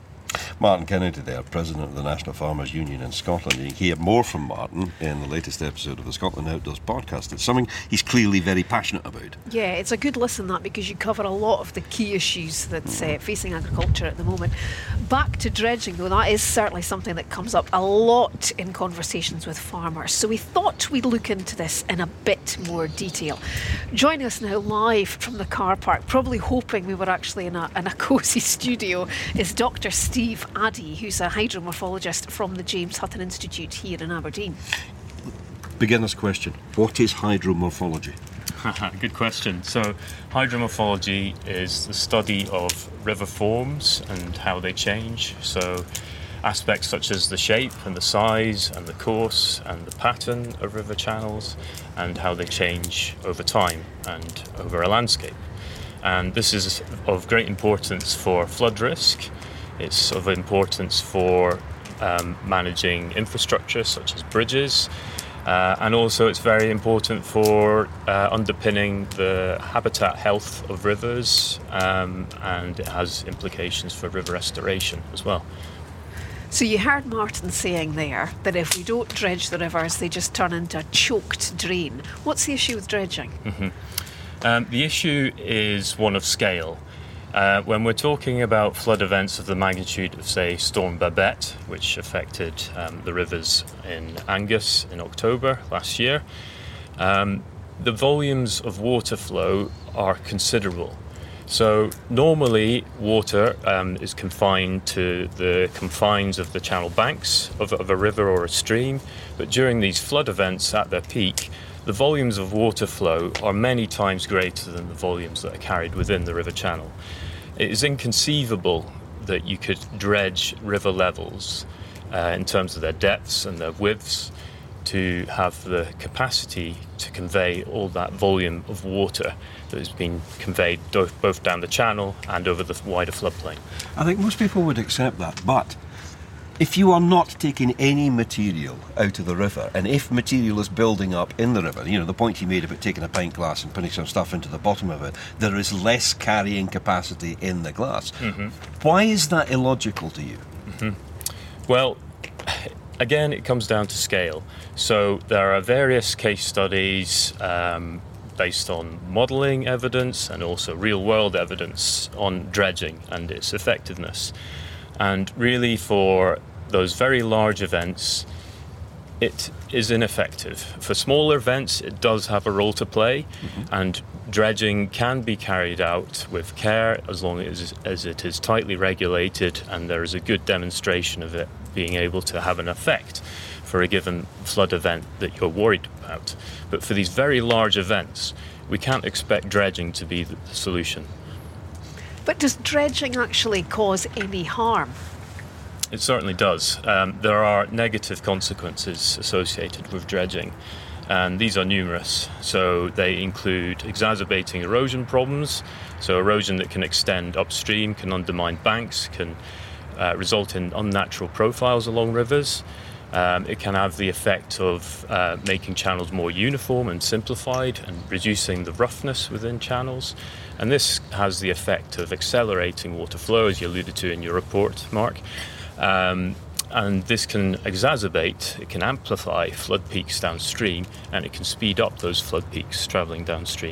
Martin Kennedy there, President of the National Farmers Union in Scotland. You can hear more from Martin in the latest episode of the Scotland Outdoors podcast. It's something he's clearly very passionate about. Yeah, it's a good listen, that, because you cover a lot of the key issues that's facing agriculture at the moment. Back to dredging, though, that is certainly something that comes up a lot in conversations with farmers. So we thought we'd look into this in a bit more detail. Joining us now live from the car park, probably hoping we were actually in a cosy studio, is Dr. Steve Addy, who's a hydromorphologist from the James Hutton Institute here in Aberdeen. Beginner's question, what is hydromorphology? Good question. So hydromorphology is the study of river forms and how they change. So aspects such as the shape and the size and the course and the pattern of river channels and how they change over time and over a landscape. And this is of great importance for flood risk. It's of importance for managing infrastructure such as bridges, and also it's very important for underpinning the habitat health of rivers, and it has implications for river restoration as well. So you heard Martin saying there that if we don't dredge the rivers, they just turn into a choked drain. What's the issue with dredging? The issue is one of scale. When we're talking about flood events of the magnitude of, say, Storm Babette, which affected the rivers in Angus in October last year, the volumes of water flow are considerable. So normally water is confined to the confines of the channel banks of a river or a stream, but during these flood events at their peak, the volumes of water flow are many times greater than the volumes that are carried within the river channel. It is inconceivable that you could dredge river levels in terms of their depths and their widths to have the capacity to convey all that volume of water that has been conveyed both down the channel and over the wider floodplain. I think most people would accept that, but if you are not taking any material out of the river, and if material is building up in the river, the point you made about taking a pint glass and putting some stuff into the bottom of it, there is less carrying capacity in the glass. Mm-hmm. Why is that illogical to you? Mm-hmm. Well, again, it comes down to scale. So there are various case studies based on modelling evidence and also real-world evidence on dredging and its effectiveness. And really, for those very large events, it is ineffective. For smaller events, it does have a role to play, and dredging can be carried out with care as long as it is tightly regulated and there is a good demonstration of it being able to have an effect for a given flood event that you're worried about. But for these very large events, we can't expect dredging to be the solution. But does dredging actually cause any harm? It certainly does. There are negative consequences associated with dredging, and these are numerous. So they include exacerbating erosion problems. So erosion that can extend upstream, can undermine banks, can result in unnatural profiles along rivers. It can have the effect of making channels more uniform and simplified and reducing the roughness within channels. And this has the effect of accelerating water flow, as you alluded to in your report, Mark. And this can exacerbate, it can amplify flood peaks downstream, and it can speed up those flood peaks travelling downstream.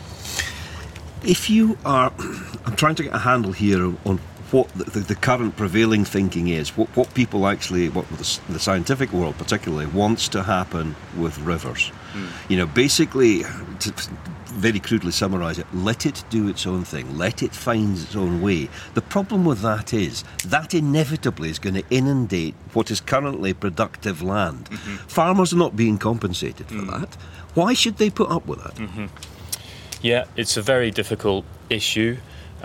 If you are, I'm trying to get a handle here on what the current prevailing thinking is, what people actually, what the scientific world particularly wants to happen with rivers. Basically, to very crudely summarise it, let it do its own thing, let it find its own way. The problem with that is that inevitably is going to inundate what is currently productive land. Farmers are not being compensated for that. Why should they put up with that? Yeah, it's a very difficult issue.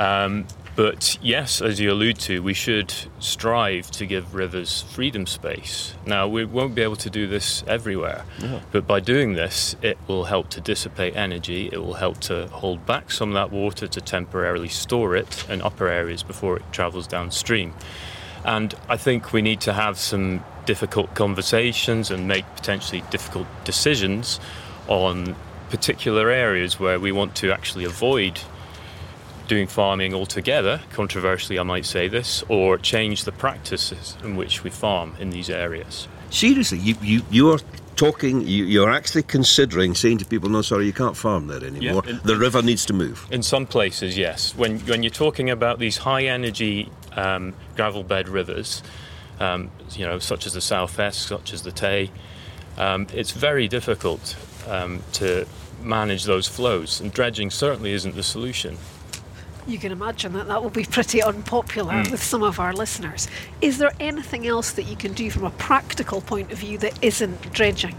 But yes, as you allude to, we should strive to give rivers freedom space. Now, we won't be able to do this everywhere, but by doing this, it will help to dissipate energy, it will help to hold back some of that water to temporarily store it in upper areas before it travels downstream. And I think we need to have some difficult conversations and make potentially difficult decisions on particular areas where we want to actually avoid doing farming altogether, controversially I might say this, or change the practices in which we farm in these areas. Seriously, you're talking, you're actually considering saying to people, no, sorry, you can't farm there anymore, the river needs to move? In some places, yes. When you're talking about these high energy gravel bed rivers, such as the South Esk, such as the Tay, it's very difficult to manage those flows, and dredging certainly isn't the solution. You can imagine that will be pretty unpopular with some of our listeners. Is there anything else that you can do from a practical point of view that isn't dredging?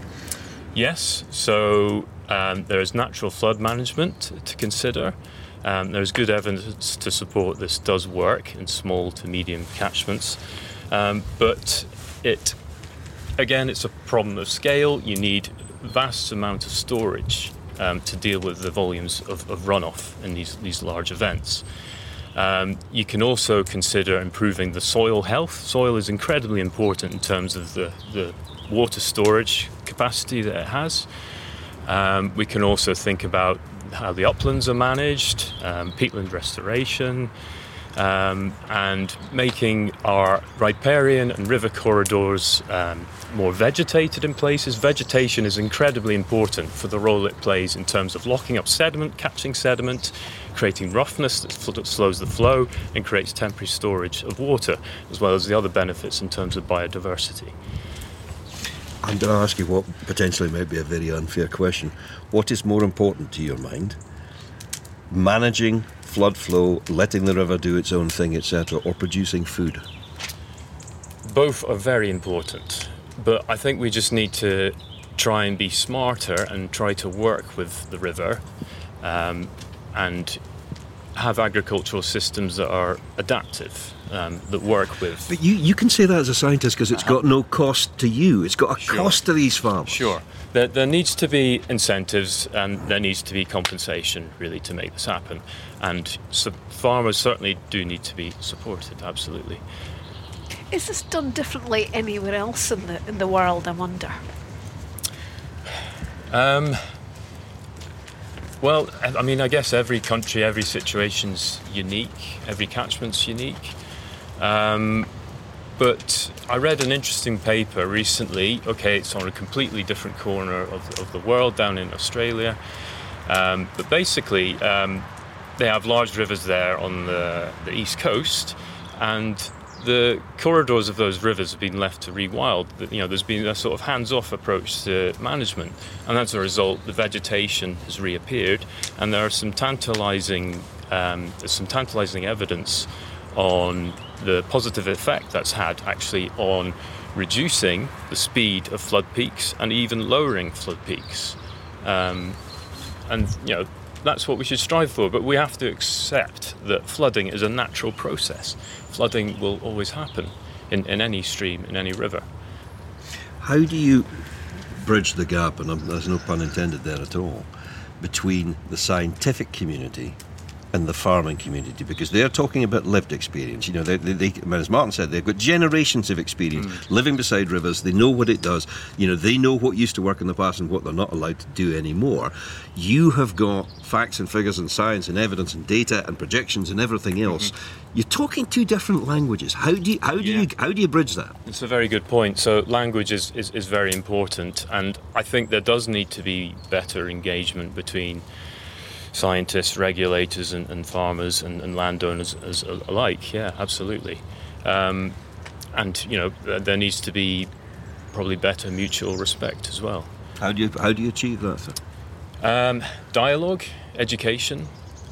Yes, so there is natural flood management to consider. There's good evidence to support this does work in small to medium catchments. But it's a problem of scale. You need vast amount of storage to deal with the volumes of runoff in these large events. You can also consider improving the soil health. Soil is incredibly important in terms of the water storage capacity that it has. We can also think about how the uplands are managed, peatland restoration, and making our riparian and river corridors more vegetated in places. Vegetation is incredibly important for the role it plays in terms of locking up sediment, catching sediment, creating roughness that slows the flow and creates temporary storage of water, as well as the other benefits in terms of biodiversity. I'm going to ask you what potentially might be a very unfair question. What is more important to your mind? Managing flood flow, letting the river do its own thing, etc., or producing food? Both are very important, but I think we just need to try and be smarter and try to work with the river and have agricultural systems that are adaptive, that work with... But you can say that as a scientist because it's got no cost to you. It's got a cost to these farmers. Sure. There needs to be incentives and there needs to be compensation, really, to make this happen. And so farmers certainly do need to be supported, absolutely. Is this done differently anywhere else in the world, I wonder? Well, I mean, I guess every country, every situation's unique, every catchment's unique. But I read an interesting paper recently. Okay, it's on a completely different corner of the world, down in Australia. But basically, they have large rivers there on the east coast, and the corridors of those rivers have been left to rewild. There's been a sort of hands-off approach to management, and as a result, the vegetation has reappeared, and there are some tantalising evidence on the positive effect that's had actually on reducing the speed of flood peaks and even lowering flood peaks. That's what we should strive for, but we have to accept that flooding is a natural process. Flooding will always happen in any stream, in any river. How do you bridge the gap, and there's no pun intended there at all, between the scientific community and the farming community? Because they're talking about lived experience. They, as Martin said, they've got generations of experience living beside rivers. They know what it does. They know what used to work in the past and what they're not allowed to do anymore. You have got facts and figures and science and evidence and data and projections and everything else. You're talking two different languages. How do you bridge that? It's a very good point. So language is very important, and I think there does need to be better engagement between scientists, regulators and farmers and landowners as alike. Yeah, absolutely. And there needs to be probably better mutual respect as well. How do you achieve that, sir? Dialogue, education.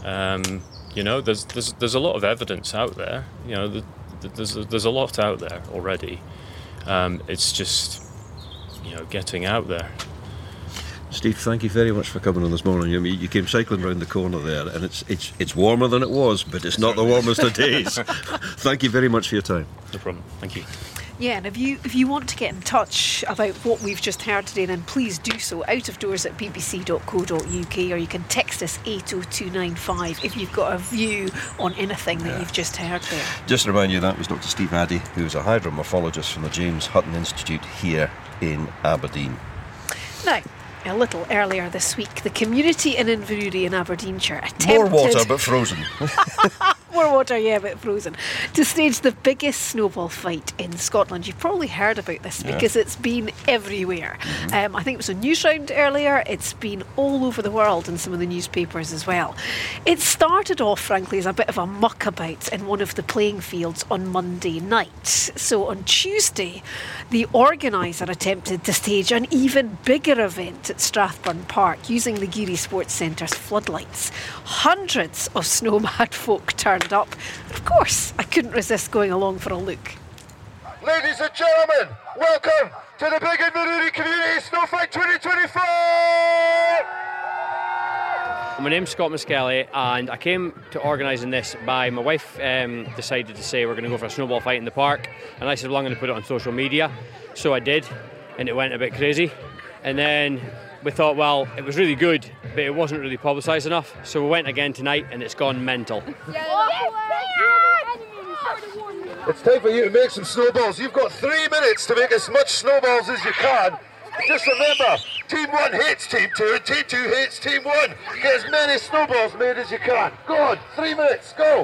There's a lot of evidence out there. There's a lot out there already. It's just getting out there. Steve, thank you very much for coming on this morning. You came cycling round the corner there, and it's warmer than it was, but it's not the warmest of days. Thank you very much for your time. No problem. Thank you. Yeah, and if you want to get in touch about what we've just heard today, then please do so out of doors at bbc.co.uk, or you can text us 80295 if you've got a view on anything that you've just heard there. Just to remind you, that was Dr. Steve Addy, who's a hydromorphologist from the James Hutton Institute here in Aberdeen. Now, a little earlier this week, the community in Inverurie in Aberdeenshire attempted... More water, but frozen. More water, yeah, but frozen. To stage the biggest snowball fight in Scotland. You've probably heard about this because it's been everywhere. I think it was on Newsround earlier. It's been all over the world in some of the newspapers as well. It started off, frankly, as a bit of a muckabout in one of the playing fields on Monday night. So on Tuesday, the organiser attempted to stage an even bigger event at Strathburn Park using the Geary Sports Centre's floodlights. Hundreds of snow-mad folk turned up. Of course, I couldn't resist going along for a look. Ladies and gentlemen, welcome to the Big Inverurie Community Snow Fight 2024! My name's Scott Muskelly, and I came to organising this by my wife decided to say we're going to go for a snowball fight in the park, and I said, well, I'm going to put it on social media. So I did, and it went a bit crazy. And then we thought, well, it was really good, but it wasn't really publicised enough. So we went again tonight, and it's gone mental. It's time for you to make some snowballs. You've got 3 minutes to make as much snowballs as you can. Just remember, Team 1 hates Team 2 and Team 2 hates Team 1. Get as many snowballs made as you can. Go on, 3 minutes, go.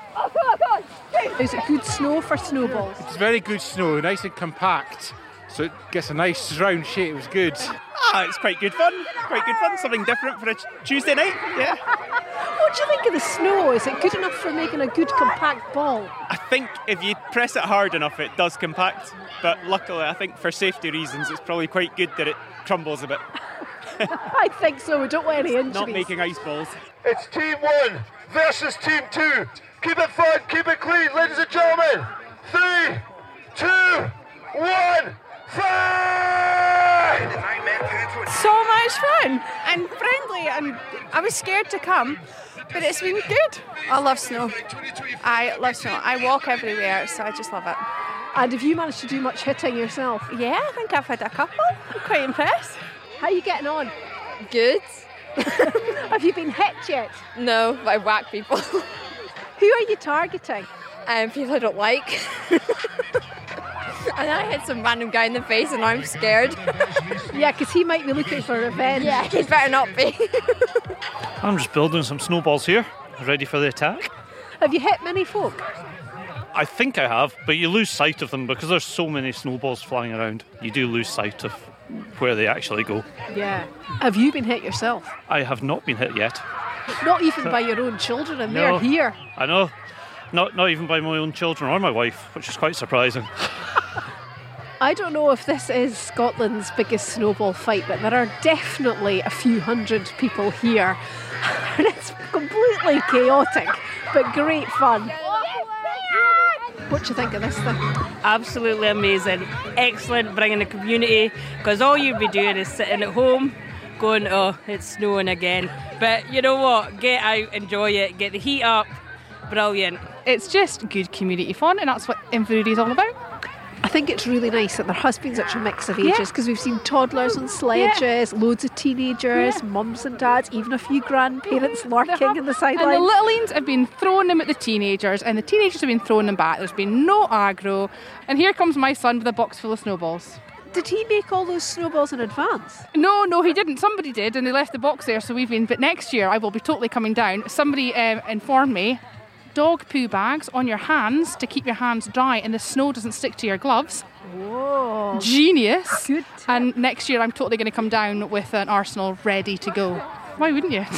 Is it good snow for snowballs? It's very good snow, nice and compact. So it gets a nice round shape. It was good. It's quite good fun. Quite good fun. Something different for a Tuesday night. Yeah. What do you think of the snow? Is it good enough for making a good compact ball? I think if you press it hard enough, it does compact. But luckily, I think for safety reasons, it's probably quite good that it crumbles a bit. I think so. We don't want any injuries. Not making ice balls. It's Team 1 versus Team 2. Keep it fun, keep it clean, ladies and gentlemen. 3, 2, 1. Fight! So much fun and friendly, and I was scared to come, but it's been good. I love snow. I love snow. I walk everywhere, so I just love it. And have you managed to do much hitting yourself? Yeah, I think I've had a couple. I'm quite impressed. How are you getting on? Good. Have you been hit yet? No, but I whack people. Who are you targeting? People I don't like. And then I hit some random guy in the face and now I'm scared. Yeah, because he might be looking for revenge. Yeah, he better not be. I'm just building some snowballs here, ready for the attack. Have you hit many folk? I think I have, but you lose sight of them because there's so many snowballs flying around. You do lose sight of where they actually go. Yeah. Have you been hit yourself? I have not been hit yet. Not even by your own children, and No, they're here. I know. Not even by my own children or my wife, which is quite surprising. I don't know if this is Scotland's biggest snowball fight, but there are definitely a few hundred people here. And it's completely chaotic, but great fun. What do you think of this thing? Absolutely amazing. Excellent, bringing the community, because all you'd be doing is sitting at home going, oh, it's snowing again. But you know what? Get out, enjoy it, get the heat up. Brilliant. It's just good community fun, and that's what Inverurie is all about. I think it's really nice that there has been such a mix of ages, because we've seen toddlers on sledges, loads of teenagers, mums and dads, even a few grandparents lurking in the sidelines. And the little ones have been throwing them at the teenagers, and the teenagers have been throwing them back. There's been no aggro. And here comes my son with a box full of snowballs. Did he make all those snowballs in advance? No, he didn't. Somebody did, and they left the box there, so we've been... But next year, I will be totally coming down. Somebody informed me, dog poo bags on your hands to keep your hands dry and the snow doesn't stick to your gloves. Whoa. Genius. Good. And next year I'm totally going to come down with an arsenal ready to go. Why wouldn't you?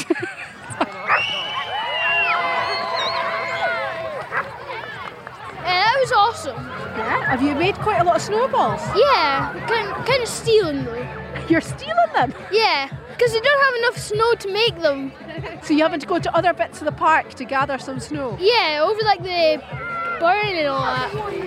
That was awesome. Yeah? Have you made quite a lot of snowballs? Yeah, kind of stealing them. You're stealing them? Yeah, because they don't have enough snow to make them. So you having to go to other bits of the park to gather some snow? Yeah, over like the burn and all that.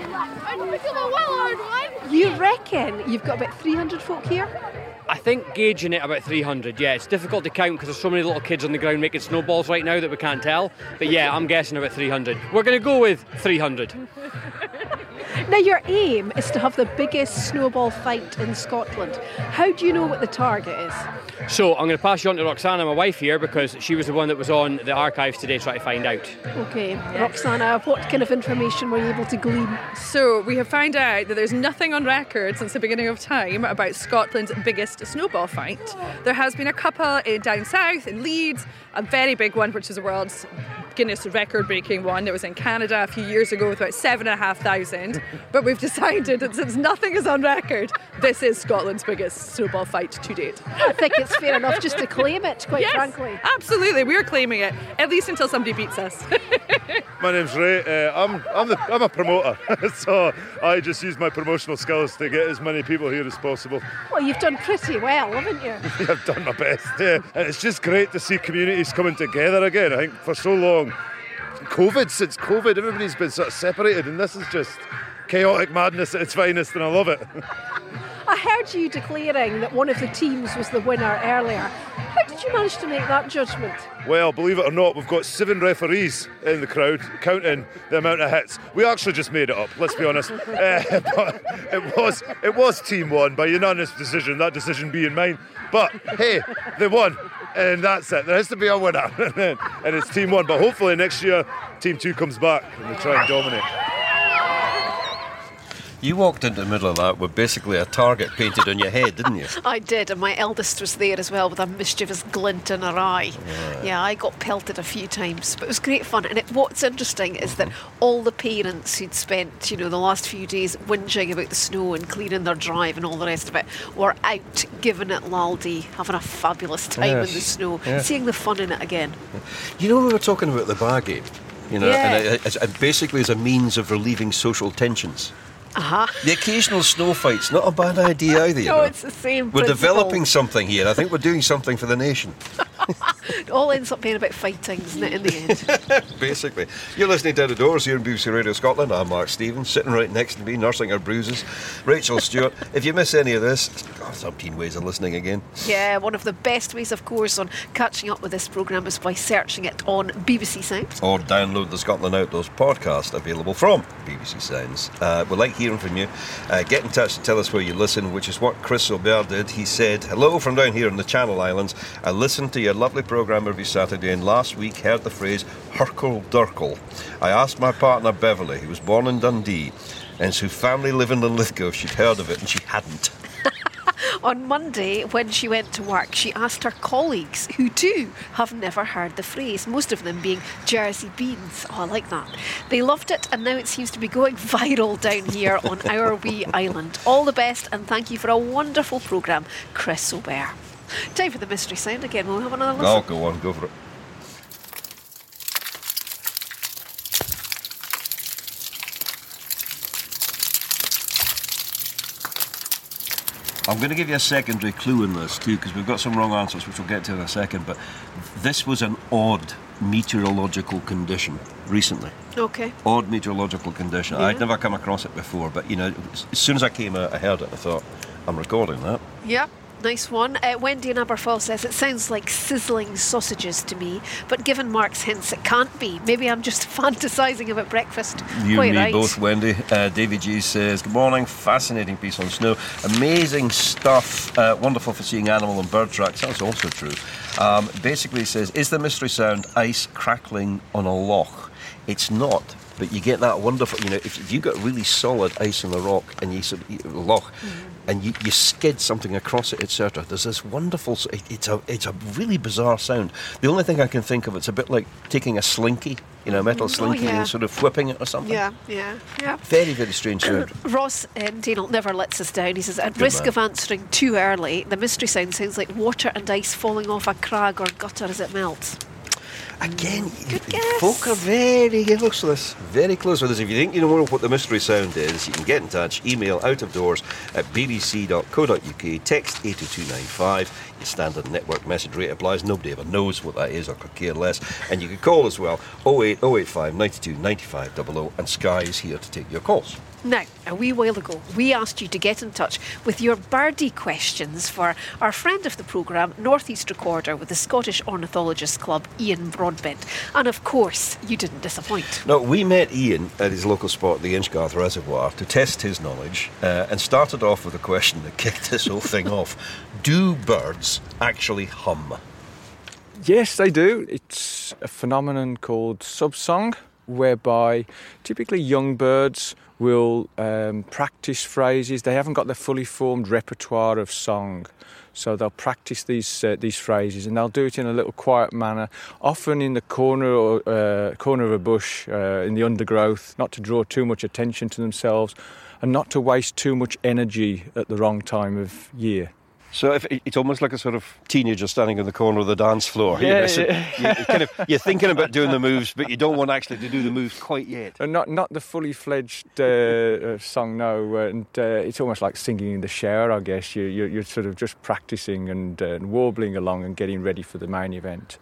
You reckon you've got about 300 folk here? I think gauging it about 300, yeah. It's difficult to count because there's so many little kids on the ground making snowballs right now that we can't tell. But yeah, I'm guessing about 300. We're going to go with 300. Now, your aim is to have the biggest snowball fight in Scotland. How do you know what the target is? So I'm going to pass you on to Roxana, my wife here, because she was the one that was on the archives today trying to find out. OK, Roxana, what kind of information were you able to glean? So we have found out that there's nothing on record since the beginning of time about Scotland's biggest snowball fight. There has been a couple down south in Leeds, a very big one, which is the world's Guinness record-breaking one that was in Canada a few years ago with about 7,500. But we've decided that since nothing is on record, this is Scotland's biggest snowball fight to date. I think it's fair enough just to claim it, quite frankly. Absolutely, we're claiming it, at least until somebody beats us. My name's Ray. I'm a promoter, so I just use my promotional skills to get as many people here as possible. Well, you've done pretty well, haven't you? Yeah, I've done my best, yeah. And it's just great to see communities coming together again. I think for so long, since COVID, everybody's been sort of separated, and this is just chaotic madness at its finest, and I love it. I heard you declaring that one of the teams was the winner earlier. How did you manage to make that judgment? Well, believe it or not, we've got 7 referees in the crowd counting the amount of hits. We actually just made it up, let's be honest. But it was Team 1 by unanimous decision, that decision being mine. But hey, they won, and that's it. There has to be a winner, and it's Team 1. But hopefully next year, Team 2 comes back and they try and dominate. You walked into the middle of that with basically a target painted on your head, didn't you? I did, and my eldest was there as well with a mischievous glint in her eye. Yeah, I got pelted a few times, but it was great fun. And what's interesting is that all the parents who'd spent, the last few days whinging about the snow and clearing their drive and all the rest of it were out giving it laldi, having a fabulous time in the snow, seeing the fun in it again. We were talking about the bar game, and it basically as a means of relieving social tensions. The occasional snow fight's not a bad idea either. No, it's the same We're principle. developing something here. I think we're doing something for the nation. It all ends up being about fighting, isn't it, in the end? Basically. You're listening to Out of Doors here on BBC Radio Scotland. I'm Mark Stevens, sitting right next to me, nursing her bruises, Rachel Stewart. If you miss any of this, umpteen ways of listening again. Yeah, one of the best ways, of course, on catching up with this programme is by searching it on BBC Sounds. Or download the Scotland Outdoors podcast, available from BBC Sounds. We'd like hearing from you. Get in touch and tell us where you listen, which is what Chris Aubert did. He said, "Hello from down here in the Channel Islands. I listen to your lovely programme every Saturday, and last week heard the phrase Hurkle Durkle. I asked my partner Beverly, who was born in Dundee, and whose family live in Linlithgow, if she'd heard of it, and she hadn't." On Monday, when she went to work, she asked her colleagues, who too have never heard the phrase, most of them being Jersey beans. Oh, I like that. They loved it, and now it seems to be going viral down here on our wee island. All the best, and thank you for a wonderful programme, Chris Aubert. Time for the mystery sound again. We'll have another listen. Oh, go on, go for it. I'm going to give you a secondary clue in this too, because we've got some wrong answers, which we'll get to in a second, but this was an odd meteorological condition recently. Okay. Odd meteorological condition. Yeah. I'd never come across it before, but as soon as I came out, I heard it, I thought, I'm recording that. Yeah. Nice one. Wendy in Aberfoyle says, it sounds like sizzling sausages to me, but given Mark's hints, it can't be. Maybe I'm just fantasising about breakfast. You Quite and me right. both, Wendy. David G says, good morning, fascinating piece on snow. Amazing stuff, wonderful for seeing animal and bird tracks. That's also true. Basically says, is the mystery sound ice crackling on a loch? It's not. But you get that wonderful, if you've got really solid ice in the rock and you sort of loch, and you skid something across it, etc. There's this wonderful. It's a really bizarre sound. The only thing I can think of, it's a bit like taking a slinky, a metal slinky, and sort of whipping it or something. Yeah. Very, very strange sound. Ross Daniel never lets us down. He says, at Good risk man. of answering too early, the mystery sound sounds like water and ice falling off a crag or gutter as it melts. Again, folk are very close to this. Very close with this. If you think you know what the mystery sound is, you can get in touch. Email outofdoors@bbc.co.uk. Text 82295. Your standard network message rate applies. Nobody ever knows what that is or could care less. And you can call as well. 08085 92 95 00. And Sky is here to take your calls. Now, a wee while ago, we asked you to get in touch with your birdie questions for our friend of the programme, North East Recorder with the Scottish Ornithologist Club, Ian Broadbent. And of course, you didn't disappoint. No, we met Ian at his local spot, the Inchgarth Reservoir, to test his knowledge and started off with a question that kicked this whole thing off. Do birds actually hum? Yes, they do. It's a phenomenon called subsong, whereby typically young birds will practice phrases. They haven't got the fully formed repertoire of song, so they'll practice these phrases, and they'll do it in a little quiet manner, often in the corner of a bush, in the undergrowth, not to draw too much attention to themselves and not to waste too much energy at the wrong time of year. So it's almost like a sort of teenager standing in the corner of the dance floor. Yeah, You're thinking about doing the moves, but you don't want actually to do the moves quite yet. And not the fully fledged song, no. And it's almost like singing in the shower, I guess. You're sort of just practicing and warbling along and getting ready for the main event.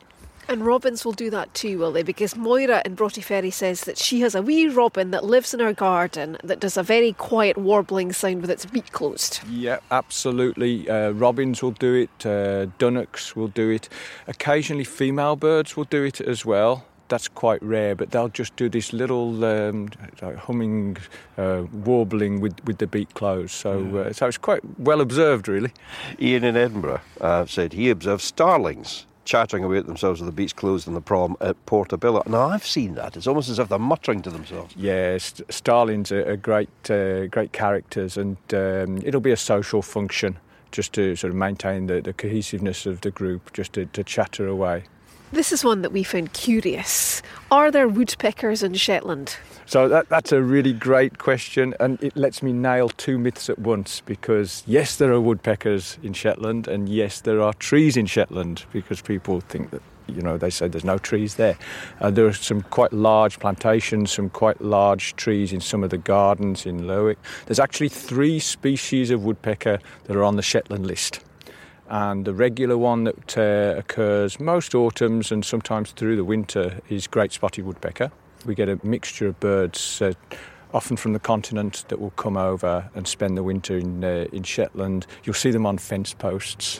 And robins will do that too, will they? Because Moira in Broughty Ferry says that she has a wee robin that lives in her garden that does a very quiet warbling sound with its beak closed. Yeah, absolutely. Robins will do it, dunnocks will do it. Occasionally female birds will do it as well. That's quite rare, but they'll just do this little humming, warbling with the beak closed. So it's quite well observed, really. Ian in Edinburgh said he observed starlings chattering away at themselves with the beaks closed on the prom at Portobello. Now, I've seen that. It's almost as if they're muttering to themselves. Yeah, starlings are great characters, and it'll be a social function just to sort of maintain the cohesiveness of the group, just to chatter away. This is one that we found curious. Are there woodpeckers in Shetland? So that's a really great question, and it lets me nail two myths at once, because yes, there are woodpeckers in Shetland, and yes, there are trees in Shetland, because people think that, they say there's no trees there. There are some quite large plantations, some quite large trees in some of the gardens in Lerwick. There's actually 3 species of woodpecker that are on the Shetland list. And the regular one that occurs most autumns and sometimes through the winter is great spotted woodpecker. We get a mixture of birds, often from the continent, that will come over and spend the winter in Shetland. You'll see them on fence posts,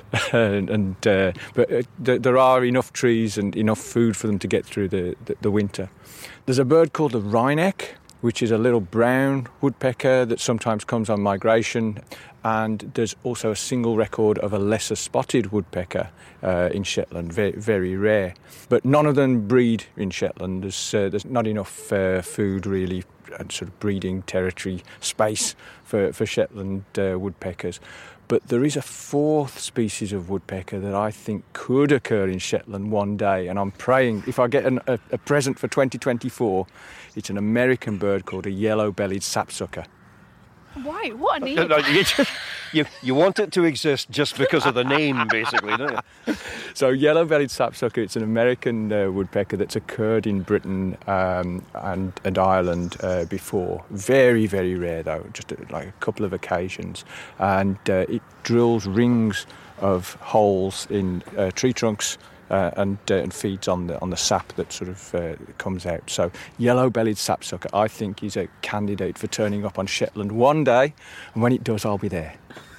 but there are enough trees and enough food for them to get through the winter. There's a bird called the wryneck, which is a little brown woodpecker that sometimes comes on migration. And there's also a single record of a lesser spotted woodpecker in Shetland, very, very rare. But none of them breed in Shetland. There's not enough food, really, and sort of breeding territory space for Shetland woodpeckers. But there is a 4th species of woodpecker that I think could occur in Shetland one day. And I'm praying, if I get a present for 2024, it's an American bird called a yellow-bellied sapsucker. Why? What a name. You want it to exist just because of the name, basically, don't you? So yellow-bellied sapsucker, it's an American woodpecker that's occurred in Britain and Ireland before. Very, very rare, though, just like a couple of occasions. And it drills rings of holes in tree trunks and feeds on the sap that sort of comes out. So yellow-bellied sapsucker, I think, is a candidate for turning up on Shetland one day, and when it does, I'll be there.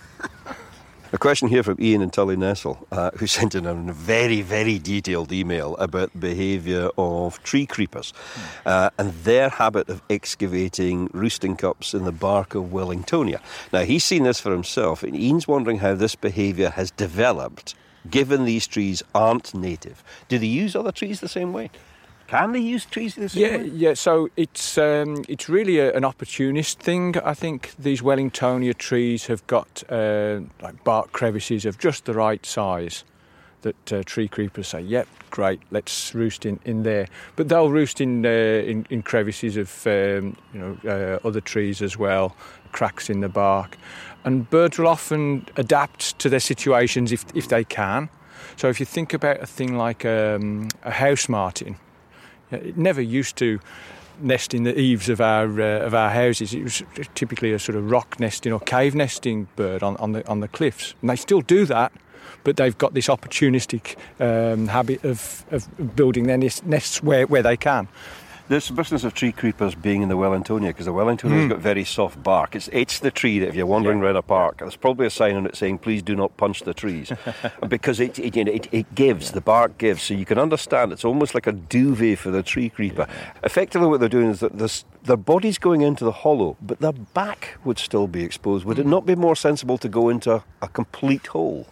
A question here from Ian in Tullynestle, who sent in a very, very detailed email about the behaviour of tree creepers and their habit of excavating roosting cups in the bark of Wellingtonia. Now, he's seen this for himself, and Ian's wondering how this behaviour has developed, given these trees aren't native. Do they use other trees the same way? Can they use trees the same way? Yeah. So it's really an opportunist thing. I think these Wellingtonia trees have got like bark crevices of just the right size that tree creepers say, yep, great, let's roost in there. But they'll roost in crevices of other trees as well, cracks in the bark. And birds will often adapt to their situations if they can. So if you think about a thing like a house martin, it never used to nest in the eaves of our houses. It was typically a sort of rock nesting or cave nesting bird on the cliffs, and they still do that. But they've got this opportunistic habit of building their nests where they can. This business of tree creepers being in the Wellingtonia, because the Wellingtonia's got very soft bark. It's the tree that if you're wandering around a park, there's probably a sign on it saying, please do not punch the trees. Because it gives, the bark gives. So you can understand it's almost like a duvet for the tree creeper. Yeah. Effectively what they're doing is that their body's going into the hollow, but their back would still be exposed. Would it not be more sensible to go into a complete hole?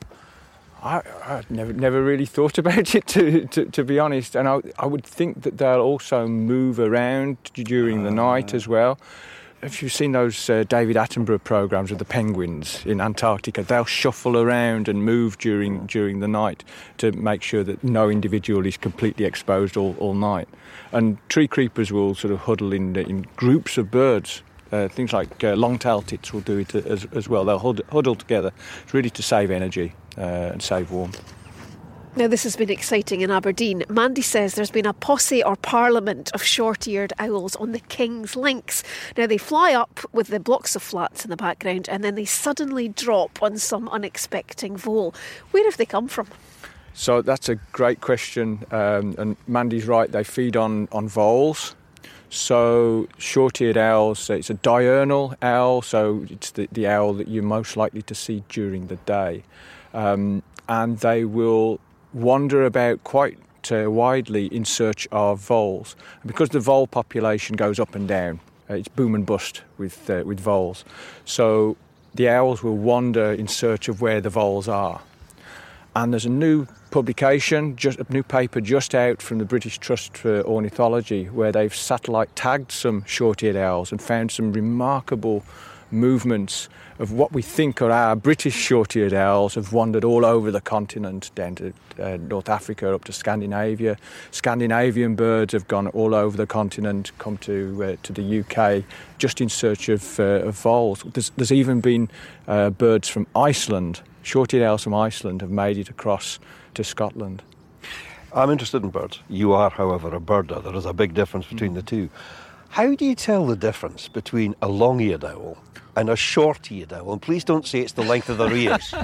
I never really thought about it, to be honest. And I would think that they'll also move around during the night as well. If you've seen those David Attenborough programmes of the penguins in Antarctica, they'll shuffle around and move during the night to make sure that no individual is completely exposed all night. And tree creepers will sort of huddle in groups of birds. Things like long-tailed tits will do it as well. They'll huddle together. It's really to save energy and save warmth. Now, this has been exciting in Aberdeen. Mandy says there's been a posse or parliament of short-eared owls on the King's Links. Now, they fly up with the blocks of flats in the background and then they suddenly drop on some unexpected vole. Where have they come from? So that's a great question, and Mandy's right, they feed on voles. So short-eared owls, it's a diurnal owl, so it's the owl that you're most likely to see during the day. And they will wander about quite widely in search of voles. And because the vole population goes up and down, it's boom and bust with voles. So the owls will wander in search of where the voles are. And there's a new publication, a new paper just out from the British Trust for Ornithology, where they've satellite tagged some short-eared owls and found some remarkable movements of what we think are our British short-eared owls have wandered all over the continent, down to North Africa, up to Scandinavia. Scandinavian birds have gone all over the continent, come to the UK, just in search of voles. There's even been birds from Iceland. Short-eared owls from Iceland have made it across to Scotland. I'm interested in birds. You are, however, a birder. There is a big difference between the two. How do you tell the difference between a long-eared owl and a short-eared owl? And please don't say it's the length of their ears.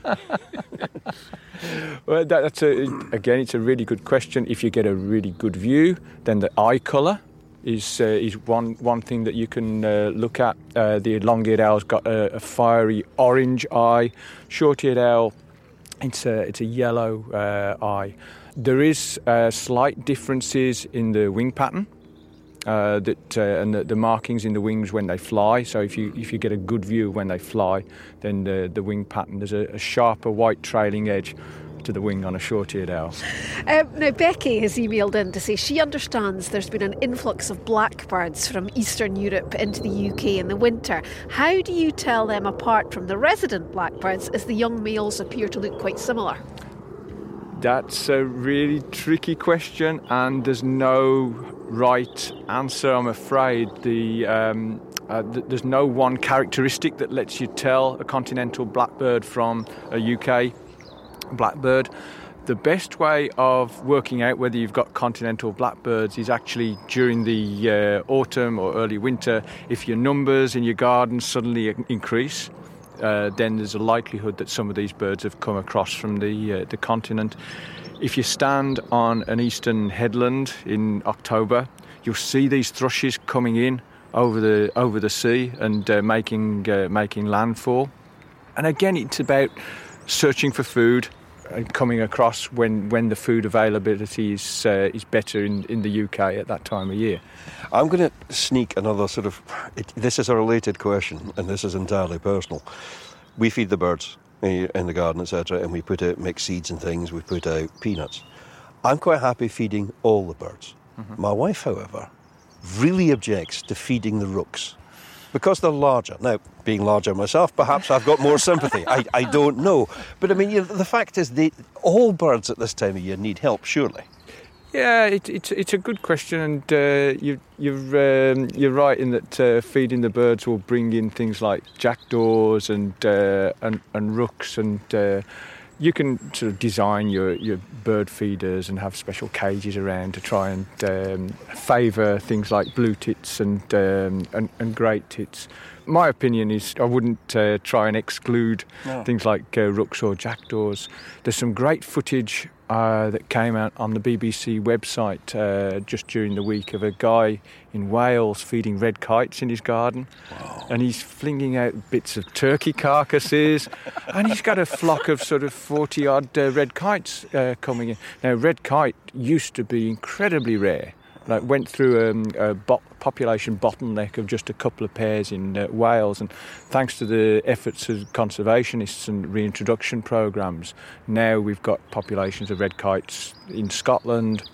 Well, it's a really good question. If you get a really good view, then the eye colour is one thing that you can look at. The long-eared owl's got a fiery orange eye. Short-eared owl, it's a yellow eye. There is slight differences in the wing pattern and the markings in the wings when they fly. So if you get a good view when they fly, then the wing pattern, there's a sharper white trailing edge to the wing on a short-eared owl. Now, Becky has emailed in to say she understands there's been an influx of blackbirds from Eastern Europe into the UK in the winter. How do you tell them apart from the resident blackbirds, as the young males appear to look quite similar? That's a really tricky question, and there's no right answer, I'm afraid. There's no one characteristic that lets you tell a continental blackbird from a UK blackbird. The best way of working out whether you've got continental blackbirds is actually during the autumn or early winter. If your numbers in your garden suddenly increase, then there's a likelihood that some of these birds have come across from the continent. If you stand on an eastern headland in October, you'll see these thrushes coming in over the sea and making landfall. And again, it's about searching for food and coming across when the food availability is better in the UK at that time of year. I'm going to sneak another this is a related question, and this is entirely personal. We feed the birds in the garden, etc., and we put out mixed seeds and things, we put out peanuts. I'm quite happy feeding all the birds. Mm-hmm. My wife, however, really objects to feeding the rooks, because they're larger. Now, being larger myself, perhaps I've got more sympathy. I don't know. But I mean, the fact is, all birds at this time of year need help, surely. Yeah, it's a good question, and you're right in that feeding the birds will bring in things like jackdaws and rooks, and you can sort of design your bird feeders and have special cages around to try and favour things like blue tits and great tits. My opinion is I wouldn't try and exclude things like rooks or jackdaws. There's some great footage that came out on the BBC website just during the week of a guy in Wales feeding red kites in his garden. Wow. And he's flinging out bits of turkey carcasses and he's got a flock of sort of 40-odd red kites coming in. Now, red kite used to be incredibly rare. Like went through a population bottleneck of just a couple of pairs in Wales, and thanks to the efforts of conservationists and reintroduction programmes, now we've got populations of red kites in Scotland,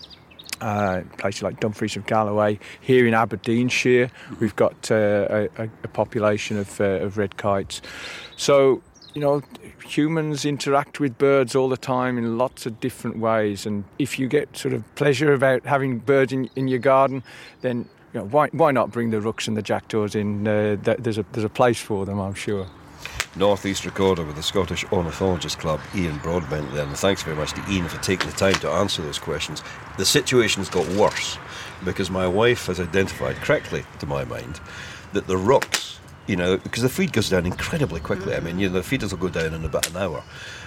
places like Dumfries of Galloway. Here in Aberdeenshire, we've got a population of red kites. So, you know, humans interact with birds all the time in lots of different ways, and if you get sort of pleasure about having birds in your garden, then you know, why not bring the rooks and the jackdaws in? There's a place for them, I'm sure. North East Recorder with the Scottish Ornithologist Club, Ian Broadbent there, and thanks very much to Ian for taking the time to answer those questions. The situation's got worse because my wife has identified correctly, to my mind, that the rooks, you know, because the feed goes down incredibly quickly. I mean, you know, the feeders will go down in about an hour.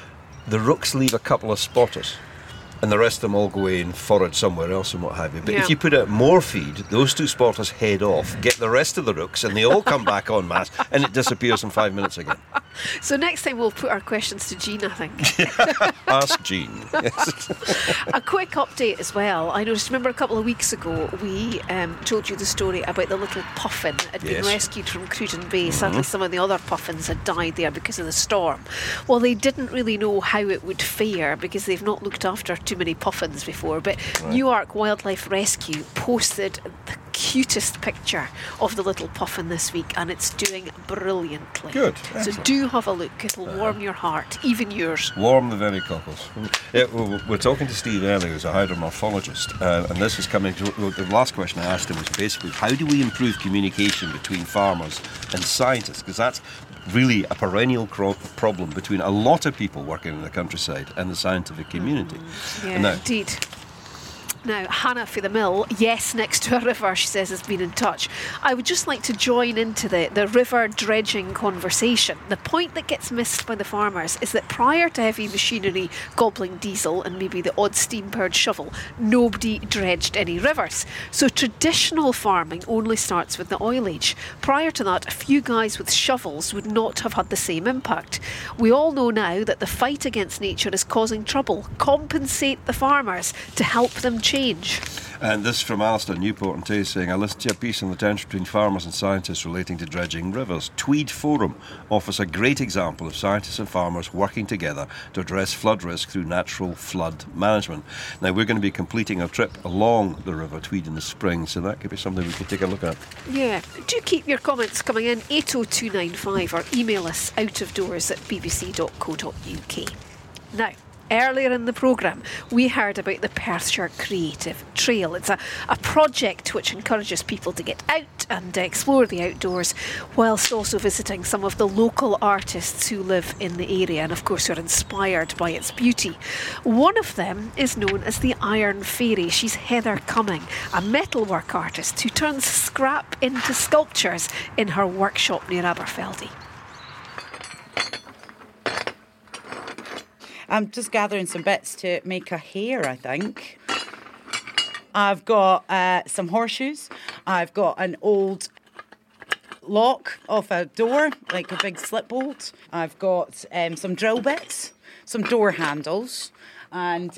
the rooks leave a couple of spotters, and the rest of them all go in forward somewhere else and what have you. But if you put out more feed, those 2 spotters head off, get the rest of the rooks, and they all come back en masse, and it disappears in 5 minutes again. So next time we'll put our questions to Jean, I think. Ask Jean. Yes. A quick update as well. I noticed, remember a couple of weeks ago, we told you the story about the little puffin had been rescued from Cruden Bay. Sadly, some of the other puffins had died there because of the storm. Well, they didn't really know how it would fare because they've not looked after too many puffins before. But Newark Wildlife Rescue posted the cutest picture of the little puffin this week, and it's doing brilliantly. Good. So Excellent. do have a look. It'll warm your heart, even yours. Warm the very cockles. Yeah, we're talking to Steve earlier, who's a hydromorphologist, and this is coming to the last question I asked him was basically, how do we improve communication between farmers and scientists? Because that's really a perennial problem between a lot of people working in the countryside and the scientific community. Yeah, indeed. Now, Hannah for the Mill, yes, next to a river, she says, has been in touch. I would just like to join into the river dredging conversation. The point that gets missed by the farmers is that prior to heavy machinery gobbling diesel and maybe the odd steam-powered shovel, nobody dredged any rivers. So traditional farming only starts with the oil age. Prior to that, a few guys with shovels would not have had the same impact. We all know now that the fight against nature is causing trouble. Compensate the farmers to help them change. And this from Alistair Newport and Tay saying, I listened to a piece on the tension between farmers and scientists relating to dredging rivers. Tweed Forum offers a great example of scientists and farmers working together to address flood risk through natural flood management. Now, we're going to be completing a trip along the River Tweed in the spring, so that could be something we could take a look at. Yeah, do keep your comments coming in, 80295, or email us outofdoors@bbc.co.uk. Now, earlier in the programme, we heard about the Perthshire Creative Trail. It's a project which encourages people to get out and explore the outdoors, whilst also visiting some of the local artists who live in the area and, of course, are inspired by its beauty. One of them is known as the Iron Fairy. She's Heather Cumming, a metalwork artist who turns scrap into sculptures in her workshop near Aberfeldy. I'm just gathering some bits to make a hair, I think. I've got some horseshoes. I've got an old lock off a door, like a big slip bolt. I've got some drill bits, some door handles, and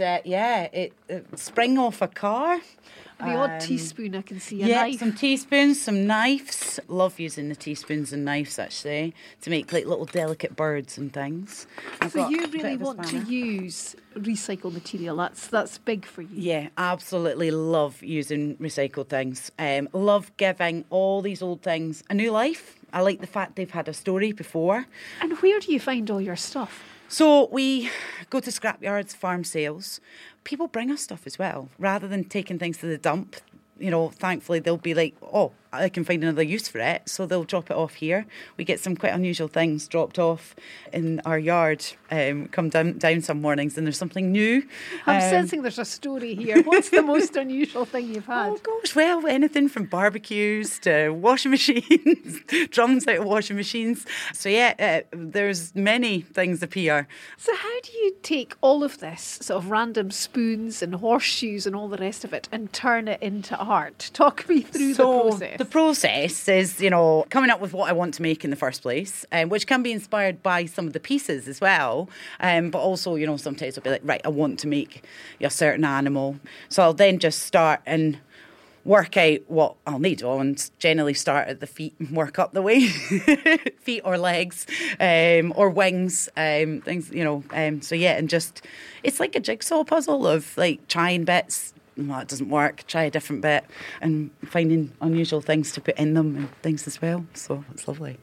spring off a car. The odd teaspoon, I can see. A Yeah, knife. some teaspoons, some knives. Love using the teaspoons and knives, actually, to make like little delicate birds and things. So you really want to use recycled material. That's big for you. Yeah, absolutely love using recycled things. Love giving all these old things a new life. I like the fact they've had a story before. And where do you find all your stuff? So we go to scrapyards, farm sales. People bring us stuff as well, rather than taking things to the dump. You know, thankfully they'll be like, oh, I can find another use for it, so they'll drop it off here. We get some quite unusual things dropped off in our yard. Come down some mornings and there's something new. I'm sensing there's a story here. What's the most unusual thing you've had? Oh gosh, well, anything from barbecues to washing machines, drums out of washing machines. So yeah, there's many things appear. So how do you take all of this sort of random spoons and horseshoes and all the rest of it and turn it into art? Talk me through the process. The process is, coming up with what I want to make in the first place, which can be inspired by some of the pieces as well. But also, sometimes I'll be like, right, I want to make a certain animal. So I'll then just start and work out what I'll need. And generally start at the feet and work up the way. Feet or legs, or wings, things, so yeah, and just, it's like a jigsaw puzzle of like trying bits. Well, it doesn't work, try a different bit, and finding unusual things to put in them and things as well. So it's lovely.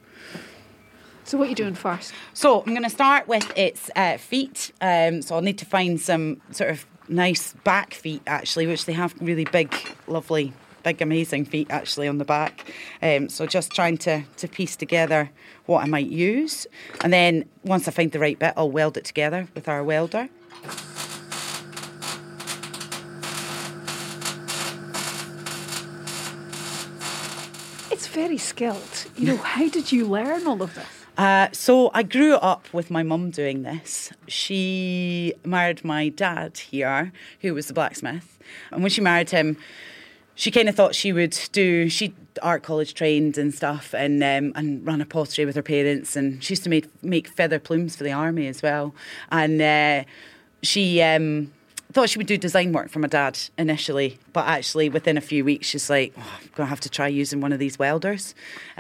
So what are you doing first? So I'm going to start with its feet. So I'll need to find some sort of nice back feet, actually, which they have really big, lovely, big, amazing feet, actually, on the back. So just trying to piece together what I might use. And then once I find the right bit, I'll weld it together with our welder. It's very skilled. How did you learn all of this? So I grew up with my mum doing this. She married my dad here, who was the blacksmith. And when she married him, she kind of thought she art college trained and stuff, and ran a pottery with her parents. And she used to make feather plumes for the army as well. And she thought she would do design work for my dad initially, but actually within a few weeks she's like, I'm going to have to try using one of these welders.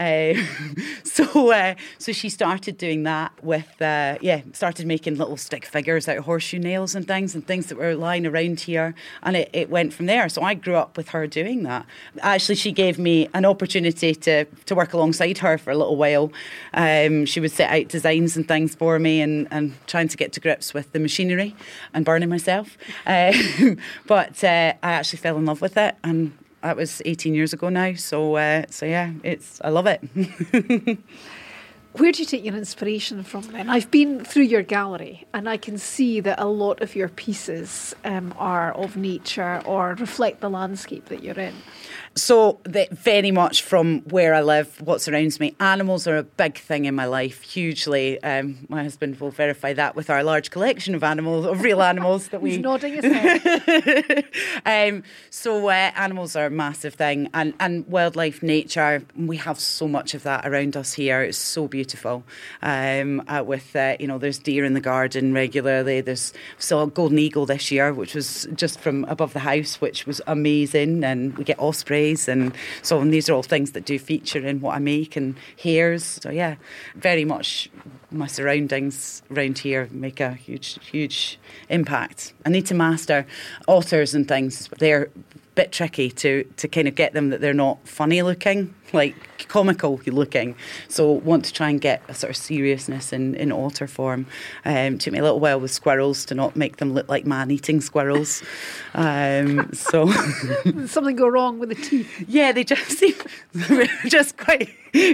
So she started doing that with, started making little stick figures out of horseshoe nails and things that were lying around here, and it went from there. So I grew up with her doing that. Actually, she gave me an opportunity to work alongside her for a little while. She would set out designs and things for me, and trying to get to grips with the machinery and burning myself. But I actually fell in love with it, and that was 18 years ago now. So yeah, I love it. Where do you take your inspiration from then? I've been through your gallery and I can see that a lot of your pieces are of nature or reflect the landscape that you're in. So very much from where I live, what surrounds me. Animals are a big thing in my life, hugely. My husband will verify that with our large collection of animals, of real animals that we... He's nodding his head. So animals are a massive thing, and wildlife, nature. We have so much of that around us here. It's so beautiful. With there's deer in the garden regularly. We saw a golden eagle this year, which was just from above the house, which was amazing. And we get ospreys. And these are all things that do feature in what I make, and hares. So yeah, very much my surroundings around here make a huge impact. I need to master otters and things. They're a bit tricky to kind of get them that they're not funny looking, like comical looking. So want to try and get a sort of seriousness in otter form. Took me a little while with squirrels to not make them look like man-eating squirrels. So something go wrong with the teeth? Yeah, they just seem just quite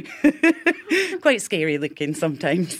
scary looking sometimes.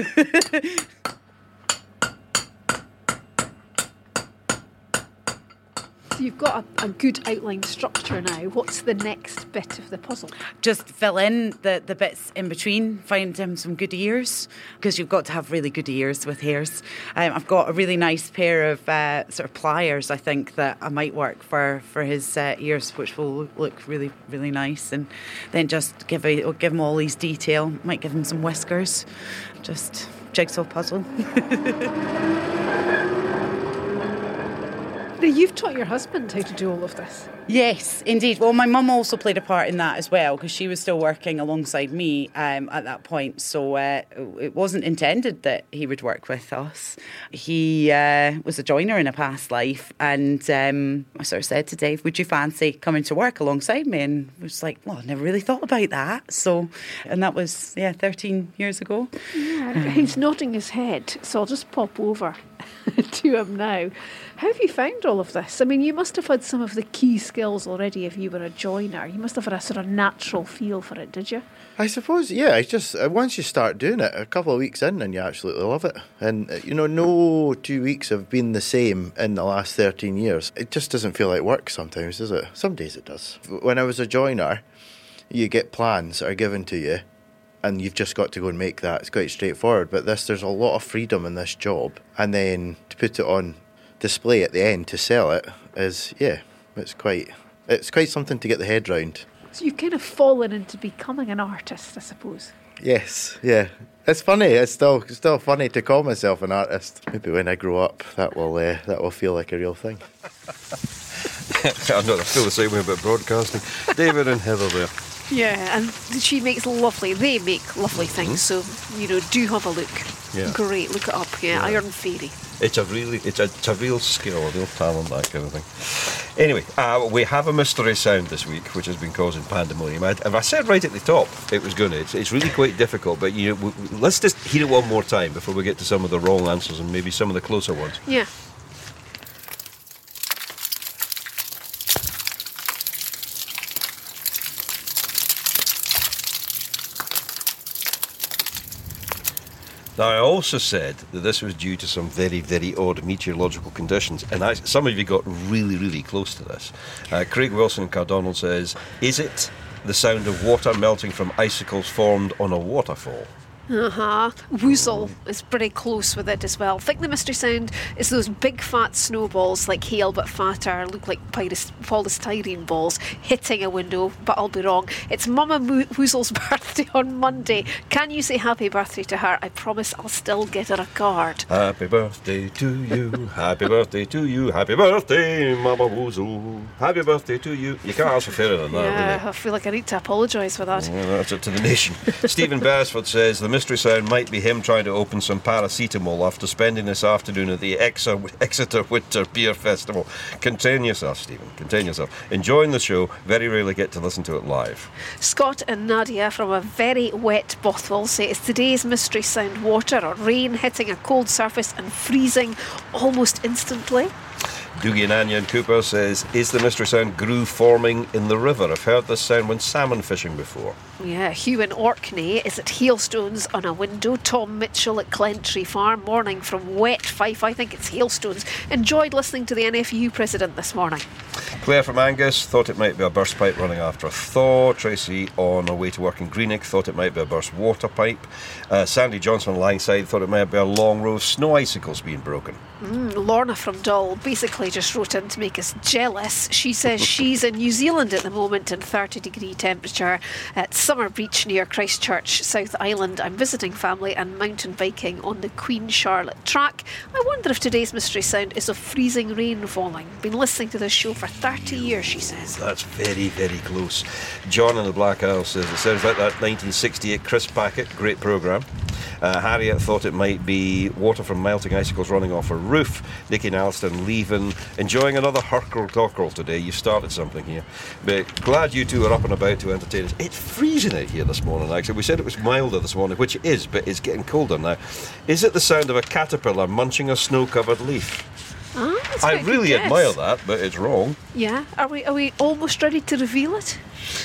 So you've got a good outline structure now. What's the next bit of the puzzle? Just fill in the bits in between, find some good ears, because you've got to have really good ears with hares. I've got a really nice pair of sort of pliers, I think, that I might work for his ears, which will look really, really nice. And then just give him all these detail. Might give him some whiskers. Just jigsaw puzzle. Now, you've taught your husband how to do all of this. Yes, indeed. Well, my mum also played a part in that as well, because she was still working alongside me at that point. So it wasn't intended that he would work with us. He was a joiner in a past life, and I sort of said to Dave, would you fancy coming to work alongside me? And he was like, well, I never really thought about that. So, and that was, 13 years ago. Yeah, he's nodding his head, so I'll just pop over to him now. How have you found all of this? I mean, you must have had some of the key skills already if you were a joiner. You must have had a sort of natural feel for it, did you? I suppose, yeah. It's just once you start doing it, a couple of weeks in, and you absolutely love it. And, no 2 weeks have been the same in the last 13 years. It just doesn't feel like work sometimes, does it? Some days it does. When I was a joiner, you get plans that are given to you, and you've just got to go and make that. It's quite straightforward. But there's a lot of freedom in this job. And then to put it on display at the end to sell it is, it's quite something to get the head round. So you've kind of fallen into becoming an artist, I suppose. Yes, yeah. It's funny. It's still funny to call myself an artist. Maybe when I grow up, that will feel like a real thing. I feel the same way about broadcasting. David and Heather there. Yeah, and they make lovely things, so, do have a look. Yeah. Great, look it up, Iron Fairy. It's a real skill, a real talent, that kind of thing. Anyway, we have a mystery sound this week, which has been causing pandemonium. If I said right at the top it was going to, it's really quite difficult, but let's just hear it one more time before we get to some of the wrong answers and maybe some of the closer ones. Yeah. Now, I also said that this was due to some very, very odd meteorological conditions, and some of you got really, really close to this. Craig Wilson in Cardonald says, is it the sound of water melting from icicles formed on a waterfall? Woozle is pretty close with it as well. I think the Mystery Sound is those big fat snowballs like hail but fatter, look like polystyrene balls hitting a window, but I'll be wrong. It's Mama Woozle's birthday on Monday. Can you say happy birthday to her? I promise I'll still get her a card. Happy birthday to you, happy birthday to you, happy birthday, Mama Woozle. Happy birthday to you. You can't ask for fairer than that, Yeah, really. I feel like I need to apologise for that. Well, that's up to the nation. Stephen Beresford says the Mystery Sound might be him trying to open some paracetamol after spending this afternoon at the Exeter Winter Beer Festival. Contain yourself, Stephen. Contain yourself. Enjoying the show. Very rarely get to listen to it live. Scott and Nadia from a very wet Bothwell say it's today's Mystery Sound water or rain hitting a cold surface and freezing almost instantly. Doogie and Anya and Cooper says, is the Mystery Sound groove forming in the river? I've heard this sound when salmon fishing before. Yeah, Hugh in Orkney is at hailstones on a window. Tom Mitchell at Glentree Farm, morning from wet Fife. I think it's hailstones. Enjoyed listening to the NFU president this morning. Claire from Angus thought it might be a burst pipe running after a thaw. Tracy on her way to work in Greenock thought it might be a burst water pipe. Sandy Johnson on Langside thought it might be a long row of snow icicles being broken. Lorna from Dull basically just wrote in to make us jealous. She says she's in New Zealand at the moment in 30-degree temperature at Summer Beach near Christchurch, South Island. I'm visiting family and mountain biking on the Queen Charlotte track. I wonder if today's Mystery Sound is of freezing rain falling. Been listening to this show for 30 years, she says. That's very, very close. John in the Black Isle says it sounds like that 1968 Crisp packet. Great programme. Harriet thought it might be water from melting icicles running off a roof. Nicky and Alston leaving. Enjoying another Hurkle today. You've started something here. But glad you two are up and about to entertain us. It's freezing out here this morning, actually. We said it was milder this morning, which it is, but it's getting colder now. Is it the sound of a caterpillar munching a snow-covered leaf? That's I quite a good really guess. admire that, but it's wrong. Yeah, are we almost ready to reveal it?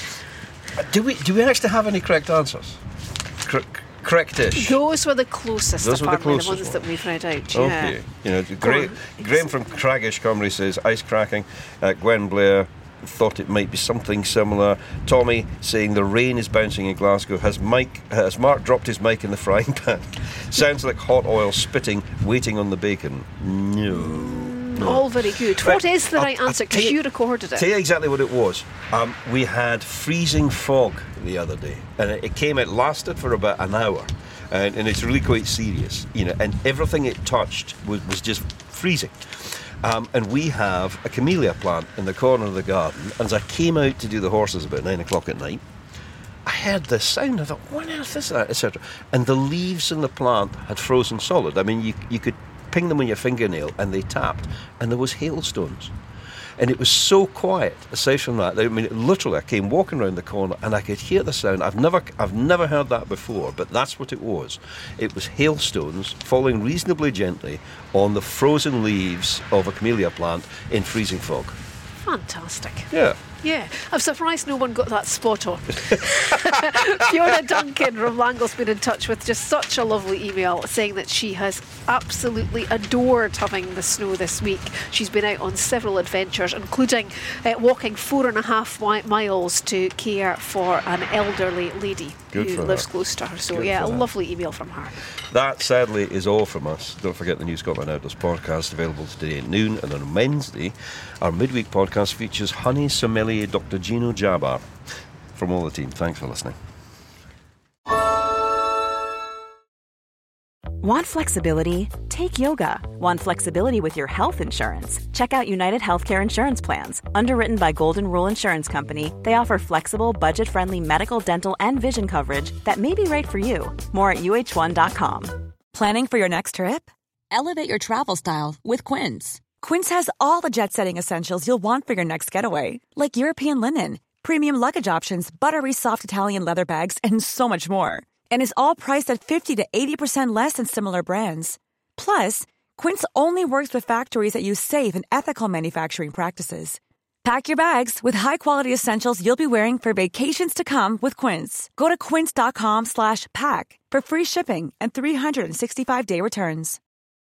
Do we actually have any correct answers? Correct-ish. Those were the closest, Those were the apparently, closest ones that we've read out. Yeah. Okay. You know, Graham from Craggish Cymru says ice cracking. Gwen Blair thought it might be something similar. Tommy saying the rain is bouncing in Glasgow. Has Mark dropped his mic in the frying pan? Sounds like hot oil spitting, waiting on the bacon. No. All very good. What is the right answer? Because you recorded it. Tell you exactly what it was. We had freezing fog the other day, and it lasted for about an hour, and it's really quite serious, you know. And everything it touched was just freezing. And we have a camellia plant in the corner of the garden. And as I came out to do the horses about 9 o'clock at night, I heard this sound. I thought, what on earth is that, etc. And the leaves in the plant had frozen solid. I mean, you could ping them with your fingernail and they tapped, and there was hailstones. And it was so quiet, aside from that, I mean, literally, I came walking around the corner and I could hear the sound. I've never heard that before, but that's what it was. It was hailstones falling reasonably gently on the frozen leaves of a camellia plant in freezing fog. Fantastic. Yeah. Yeah, I'm surprised no one got that spot on. Fiona Duncan from Langle's been in touch with just such a lovely email saying that she has absolutely adored having the snow this week. She's been out on several adventures, including walking 4.5 miles to care for an elderly lady who lives close to her. So a lovely email from her. That, sadly, is all from us. Don't forget the New Scotland Outdoors podcast, available today at noon. And on Wednesday, our midweek podcast features honey sommelier Dr. Gino Jabbar. From all the team, thanks for listening. Want flexibility? Take yoga. Want flexibility with your health insurance? Check out United Healthcare Insurance Plans. Underwritten by Golden Rule Insurance Company, they offer flexible, budget-friendly medical, dental, and vision coverage that may be right for you. More at uh1.com. Planning for your next trip? Elevate your travel style with Quince. Quince has all the jet-setting essentials you'll want for your next getaway, like European linen, premium luggage options, buttery soft Italian leather bags, and so much more. And is all priced at 50 to 80% less than similar brands. Plus, Quince only works with factories that use safe and ethical manufacturing practices. Pack your bags with high-quality essentials you'll be wearing for vacations to come with Quince. Go to quince.com/pack for free shipping and 365-day returns.